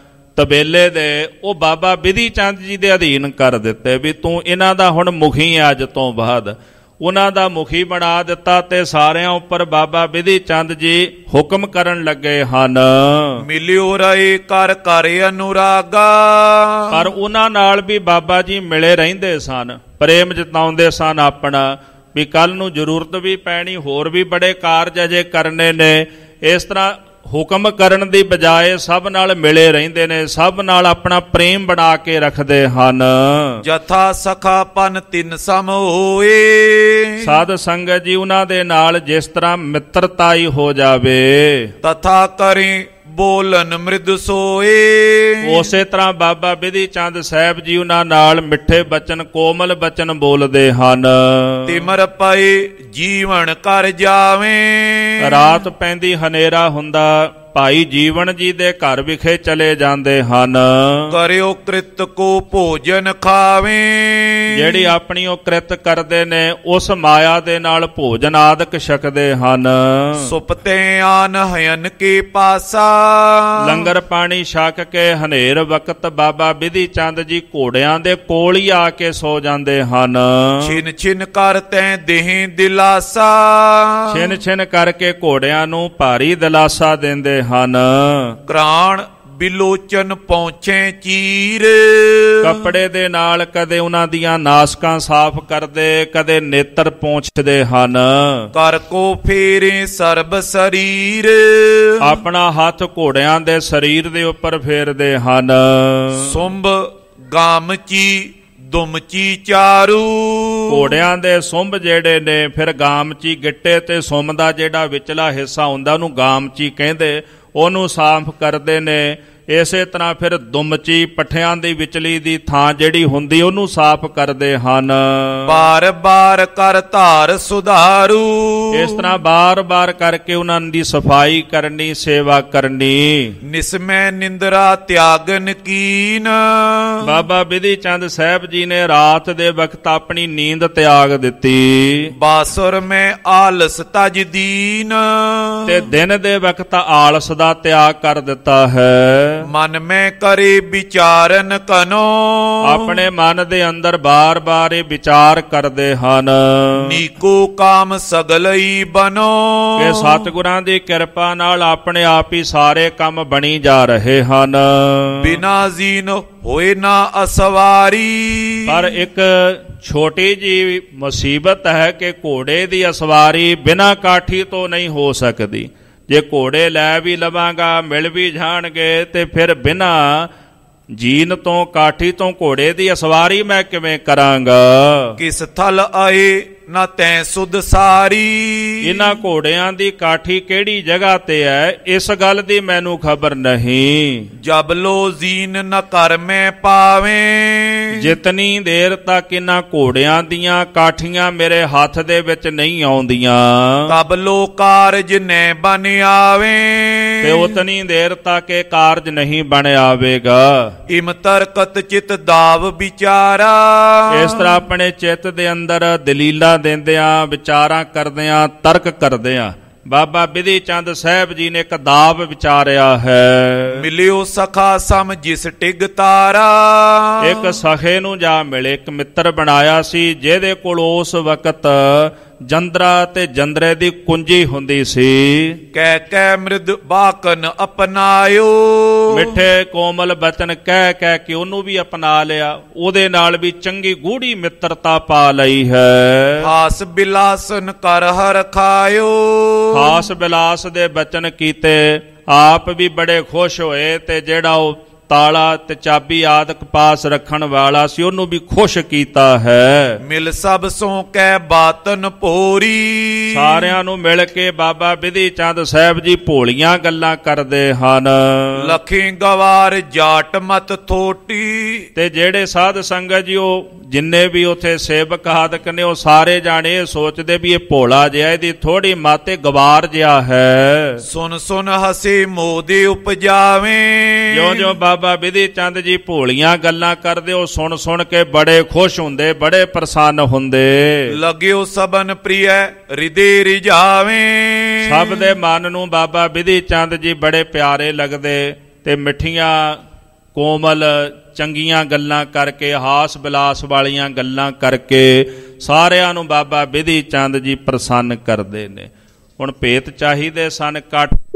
ਤਬੇਲੇ ਦੇ, ਉਹ ਬਾਬਾ ਬਿਧੀ ਚੰਦ ਜੀ ਦੇ ਅਧੀਨ ਕਰ ਦਿੱਤੇ ਵੀ ਤੂੰ ਇਹਨਾਂ ਦਾ ਹੁਣ ਮੁਖੀ ਹੈ। ਅੱਜ ਤੋਂ ਬਾਅਦ ਉਹਨਾਂ ਦਾ ਮੁਖੀ ਬਣਾ ਦਿੱਤਾ ਤੇ ਸਾਰਿਆਂ ਉੱਪਰ ਬਾਬਾ ਬਿਧੀ ਚੰਦ ਜੀ ਹੁਕਮ ਕਰਨ ਲੱਗੇ ਹਨ। ਮਿਲਿਓ ਰਹੇ ਕਰ ਕਰੇ ਅਨੁਰਾਗਾ। ਪਰ ਉਹਨਾਂ ਨਾਲ ਵੀ ਬਾਬਾ ਜੀ ਮਿਲੇ ਰਹਿੰਦੇ ਸਨ, ਪ੍ਰੇਮ ਜਤਾਉਂਦੇ ਸਨ ਆਪਣਾ ਵੀ ਕੱਲ ਨੂੰ ਜ਼ਰੂਰਤ ਵੀ ਪੈਣੀ, ਹੋਰ ਵੀ ਬੜੇ ਕਾਰਜ ਅਜੇ ਕਰਨੇ ਨੇ। ਇਸ ਤਰ੍ਹਾਂ ਹੁਕਮ ਕਰਨ ਦੀ ਬਜਾਏ ਸਭ ਨਾਲ ਮਿਲੇ ਰਹਿੰਦੇ ਨੇ, ਸਭ ਨਾਲ ਆਪਣਾ ਪ੍ਰੇਮ ਬਣਾ ਕੇ ਰੱਖਦੇ ਹਨ। ਜਥਾ ਸਖਾ ਪਨ ਤਿਨ ਸਮ ਹੋਏ। ਸਾਧ ਸੰਗਤ ਜੀ ਉਹਨਾਂ ਦੇ ਨਾਲ ਜਿਸ ਤਰ੍ਹਾਂ ਮਿੱਤਰਤਾਈ ਹੋ ਜਾਵੇ, ਤਥਾ ਕਰੇ ਬੋਲਨ ਮ੍ਰਿਦ ਸੋਏ। ਉਸੇ ਤਰ੍ਹਾਂ ਬਾਬਾ ਬਿਧੀ ਚੰਦ ਸਾਹਿਬ ਜੀ ਉਹਨਾਂ ਨਾਲ ਮਿੱਠੇ ਬਚਨ, ਕੋਮਲ ਬਚਨ ਬੋਲਦੇ ਹਨ। ਤਿਮਰ ਪਏ ਜੀਵਨ ਕਰ ਜਾਵੇਂ। ਰਾਤ ਪੈਂਦੀ ਹਨੇਰਾ ਹੁੰਦਾ, ਭਾਈ ਜੀਵਨ ਜੀ ਦੇ ਘਰ ਵਿਖੇ ਚਲੇ ਜਾਂਦੇ ਹਨ। ਕਰਿਓ ਕ੍ਰਿਤ ਕੋ ਭੋਜਨ ਖਾਵੇਂ। ਜਿਹੜੀ ਆਪਣੀ ਉਹ ਕ੍ਰਿਤ ਕਰਦੇ ਨੇ ਉਸ ਮਾਇਆ ਦੇ ਨਾਲ ਭੋਜਨ ਆਦਿਕ ਛਕਦੇ ਹਨ। ਸੁਪਤੇ ਆਨ ਹਯਨ ਕੇ ਪਾਸਾ। ਲੰਗਰ ਪਾਣੀ ਛਕ ਕੇ ਹਨੇਰ ਵਕਤ ਬਾਬਾ ਬਿਧੀ ਚੰਦ ਜੀ ਘੋੜਿਆਂ ਦੇ ਕੋਲ ਹੀ ਆ ਕੇ ਸੋ ਜਾਂਦੇ ਹਨ। ਛਿਨ ਛਿਨ ਕਰ ਤੈਂ ਦੇਹ ਦਿਲਾਸਾ। ਛਿਨ ਛਿਨ ਕਰਕੇ ਘੋੜਿਆਂ ਨੂੰ ਭਾਰੀ ਦਿਲਾਸਾ ਦਿੰਦੇ ਹਨ। ਕ੍ਰਾਣ ਬਿਲੋਚਨ ਪਹੁੰਚੇ ਚੀਰ। ਕੱਪੜੇ ਦੇ ਨਾਲ ਕਦੇ ਉਹਨਾਂ ਦੀਆਂ ਨਾਸਕਾਂ ਸਾਫ਼ ਕਰਦੇ, ਕਦੇ ਨੇਤਰ ਪੋਂਛਦੇ ਹਨ। ਕਰ ਕੋ ਫੇਰੇ ਸਰਬ ਸਰੀਰ। ਆਪਣਾ ਹੱਥ ਘੋੜਿਆਂ ਦੇ ਸਰੀਰ ਦੇ ਉੱਪਰ ਫੇਰਦੇ ਹਨ। ਸੁੰਭ ਗਾਮਚੀ ਦੁਮਚੀ ਚਾਰੂ। ਘੋੜਿਆਂ ਦੇ ਸੁੰਭ ਜਿਹੜੇ ਨੇ ਫਿਰ ਗਾਮਚੀ ਗਿੱਟੇ ਤੇ ਸੁੰਭ ਦਾ ਜਿਹੜਾ ਵਿਚਲਾ ਹਿੱਸਾ ਹੁੰਦਾ ਉਹਨੂੰ ਗਾਮਚੀ ਕਹਿੰਦੇ, ਉਹਨੂੰ ਸਾਫ਼ ਕਰਦੇ ਨੇ। ਇਸੇ ਤਰ੍ਹਾਂ ਫਿਰ ਦੁਮਚੀ ਪੱਠਿਆਂ ਦੀ ਵਿਚਲੀ ਦੀ ਥਾਂ ਜਿਹੜੀ ਹੁੰਦੀ ਉਹਨੂੰ ਸਾਫ਼ ਕਰਦੇ ਹਨ। ਬਾਰ ਬਾਰ ਕਰ ਧਾਰ ਸੁਧਾਰੂ। ਇਸ ਤਰ੍ਹਾਂ ਬਾਰ-ਬਾਰ ਕਰਕੇ ਉਹਨਾਂ ਦੀ ਸਫਾਈ ਕਰਨੀ, ਸੇਵਾ ਕਰਨੀ। ਨਿਸਮੈ ਨਿੰਦਰਾ ਤਿਆਗਨ ਕੀਨ। ਬਾਬਾ ਬਿਧੀ ਚੰਦ ਸਾਹਿਬ ਜੀ ਨੇ ਰਾਤ ਦੇ ਵਕਤ ਆਪਣੀ ਨੀਂਦ ਤਿਆਗ ਦਿੱਤੀ। ਬਾਸੁਰ ਮੈਂ ਆਲਸ ਤਜ ਦੀਨ। ਤੇ ਦਿਨ ਦੇ ਵਕਤ ਆਲਸ ਦਾ ਤਿਆਗ ਕਰ ਦਿੱਤਾ ਹੈ। ਮਨ ਮੈਂ ਕਰੇ ਵਿਚਾਰਨ ਕਨੋ। ਆਪਣੇ ਮਨ ਦੇ ਅੰਦਰ ਬਾਰ-ਬਾਰ ਇਹ ਵਿਚਾਰ ਕਰਦੇ ਹਨ। ਨੀਕੋ ਕਾਮ ਸਗਲਈ ਬਨੋ। ਕਿ ਸਤਿਗੁਰਾਂ ਦੀ ਕਿਰਪਾ ਨਾਲ ਆਪਣੇ ਆਪ ਹੀ ਸਾਰੇ ਕੰਮ ਬਣੀ ਜਾ ਰਹੇ ਹਨ। ਬਿਨਾ ਜ਼ੀਨ ਹੋਏ ਨਾ ਅਸਵਾਰੀ। ਪਰ ਇੱਕ ਛੋਟੀ ਜੀ ਮੁਸੀਬਤ ਹੈ ਕਿ ਘੋੜੇ ਦੀ ਅਸਵਾਰੀ ਬਿਨਾਂ ਕਾਠੀ ਤੋਂ ਨਹੀਂ ਹੋ ਸਕਦੀ। ਜੇ ਘੋੜੇ ਲੈ ਵੀ ਲਵਾਂਗਾ, ਮਿਲ ਵੀ ਜਾਣਗੇ, ਤੇ ਫਿਰ ਬਿਨਾਂ ਜੀਨ ਤੋਂ, ਕਾਠੀ ਤੋਂ ਘੋੜੇ ਦੀ ਅਸਵਾਰੀ ਮੈਂ ਕਿਵੇਂ ਕਰਾਂਗਾ। ਕਿਸ ਥਲ ਆਏ ਨਾ ਤੈਂ ਸੁਧ ਸਾਰੀ। ਇਹਨਾਂ ਘੋੜਿਆਂ ਦੀ ਕਾਠੀ ਕਿਹੜੀ ਜਗ੍ਹਾ ਤੇ ਹੈ, ਇਸ ਗੱਲ ਦੀ ਮੈਨੂੰ ਖਬਰ ਨਹੀਂ। ਜਬ ਲੋ ਜ਼ੀਨ ਨ ਕਰ ਮੈਂ ਪਾਵੇਂ। ਜਿਤਨੀ ਦੇਰ ਤੱਕ ਇਹਨਾਂ ਘੋੜਿਆਂ ਦੀਆਂ ਕਾਠੀਆਂ ਮੇਰੇ ਹੱਥ ਦੇ ਵਿੱਚ ਨਹੀਂ ਆਉਂਦੀਆਂ, ਤਬ ਲੋ ਕਾਰਜ ਨੈ ਬਨ ਆਵੇ। ਤੇ ਉਤਨੀ ਦੇਰ ਤੱਕ ਇਹ ਕਾਰਜ ਨਹੀਂ ਬਣ ਆਵੇਗਾ। ਇਮ ਤਰਕਤ ਚਿਤ ਦਾਵ ਵਿਚਾਰਾ। ਇਸ ਤਰ੍ਹਾਂ ਆਪਣੇ ਚਿੱਤ ਦੇ ਅੰਦਰ ਦਲੀਲਾਂ ਦਿੰਦਿਆਂ, ਵਿਚਾਰਾਂ ਕਰਦਿਆਂ, ਤਰਕ ਕਰਦਿਆਂ ਬਾਬਾ ਬਿਧੀ ਚੰਦ ਸਾਹਿਬ ਜੀ ਨੇ ਇੱਕ ਦਾਵ ਵਿਚਾਰਿਆ ਹੈ। ਮਿਲਿਓ ਸਖਾ ਸਮ ਜਿਸ ਟਿਗ ਤਾਰਾ। ਇੱਕ ਸਖੇ ਨੂੰ ਜਾ ਮਿਲੇ, ਇੱਕ ਮਿੱਤਰ ਬਣਾਇਆ ਸੀ ਜਿਹਦੇ ਕੋਲ ਉਸ ਵਕਤ ਜੰਦਰਾ ਤੇ ਜੰਦਰੇ ਦੀ ਕੁੰਜੀ ਹੁੰਦੀ ਸੀ। ਕਹਿ ਕਹਿ ਮ੍ਰਿਦ ਬਾਕਨ ਅਪਨਾਇਓ। ਮਿੱਠੇ ਕੋਮਲ ਬਚਨ ਕਹਿ ਕਹਿ ਕੇ ਉਹਨੂੰ ਵੀ ਅਪਣਾ ਲਿਆ। ਉਹਦੇ ਨਾਲ ਵੀ ਚੰਗੀ ਗੂੜੀ ਮਿੱਤਰਤਾ ਪਾ ਲਈ ਹੈ। ਹਾਸ ਬਿਲਾਸਨ ਕਰ ਹਰ ਖਾਇਓ। ਹਾਸ ਬਿਲਾਸ ਦੇ ਬਚਨ ਕੀਤੇ, ਆਪ ਵੀ ਬੜੇ ਖੁਸ਼ ਹੋਏ, ਤੇ ਜਿਹੜਾ ਉਹ ਤਾਲਾ ਤੇ ਚਾਬੀ ਆਦਿਕ ਪਾਸ ਰੱਖਣ ਵਾਲਾ ਸੀ ਉਹਨੂੰ ਵੀ ਖੁਸ਼ ਕੀਤਾ ਹੈ। ਮਿਲ ਸਭ ਸੋ ਕਹਿ ਬਾਤਨ ਭੋਰੀ। ਸਾਰਿਆਂ ਨੂੰ ਮਿਲ ਕੇ ਬਾਬਾ ਬਿਧੀ ਚੰਦ ਸਾਹਿਬ ਜੀ ਭੋਲੀਆਂ ਗੱਲਾਂ ਕਰਦੇ ਹਨ। ਲਖੀ ਗਵਾਰ ਜਾਟ ਮਤ ਥੋਟੀ। ਤੇ ਜਿਹੜੇ ਸਾਧ ਸੰਗਤ ਜੀ ਉਹ ਜਿੰਨੇ ਵੀ ਉੱਥੇ ਸੇਵਕ ਆਦਿਕ ਨੇ ਉਹ ਸਾਰੇ ਜਾਣੇ ਇਹ ਸੋਚਦੇ ਵੀ ਇਹ ਭੋਲਾ ਜਿਹਾ, ਇਹਦੀ ਥੋੜੀ ਮਾਤੇ ਗਵਾਰ ਜਿਹਾ ਹੈ। ਸੁਨ ਸੁਨ ਹਸੇ ਮੋਦੇ ਉਪਜਾਵੇਂ। ਜਿਉਂ-ਜਿਉਂ ਬਾਬਾ ਬਿਧੀ ਚੰਦ ਜੀ ਭੋਲੀਆਂ ਗੱਲਾਂ ਕਰਦੇ, ਉਹ ਸੁਣ ਸੁਣ ਕੇ ਬੜੇ ਖੁਸ਼ ਹੁੰਦੇ, ਬੜੇ ਪ੍ਰਸੰਨ ਹੁੰਦੇ। ਲਗਿਓ ਸਬਨ ਪ੍ਰਿਯ ਹਿਰਦੇ ਰਿਝਾਵੇਂ। ਸਭ ਦੇ ਮਨ ਨੂੰ ਬਾਬਾ ਬਿਧੀ ਚੰਦ ਜੀ ਬੜੇ ਪਿਆਰੇ ਲੱਗਦੇ, ਤੇ ਮਿੱਠੀਆਂ ਕੋਮਲ ਚੰਗੀਆਂ ਗੱਲਾਂ ਕਰਕੇ, ਹਾਸ ਬਿਲਾਸ ਵਾਲੀਆਂ ਗੱਲਾਂ ਕਰਕੇ ਸਾਰਿਆਂ ਨੂੰ ਬਾਬਾ ਬਿਧੀ ਚੰਦ ਜੀ ਪ੍ਰਸੰਨ ਕਰਦੇ ਨੇ। ਹੁਣ ਭੇਤ ਚਾਹੀਦੇ ਸਨ ਕੱਟ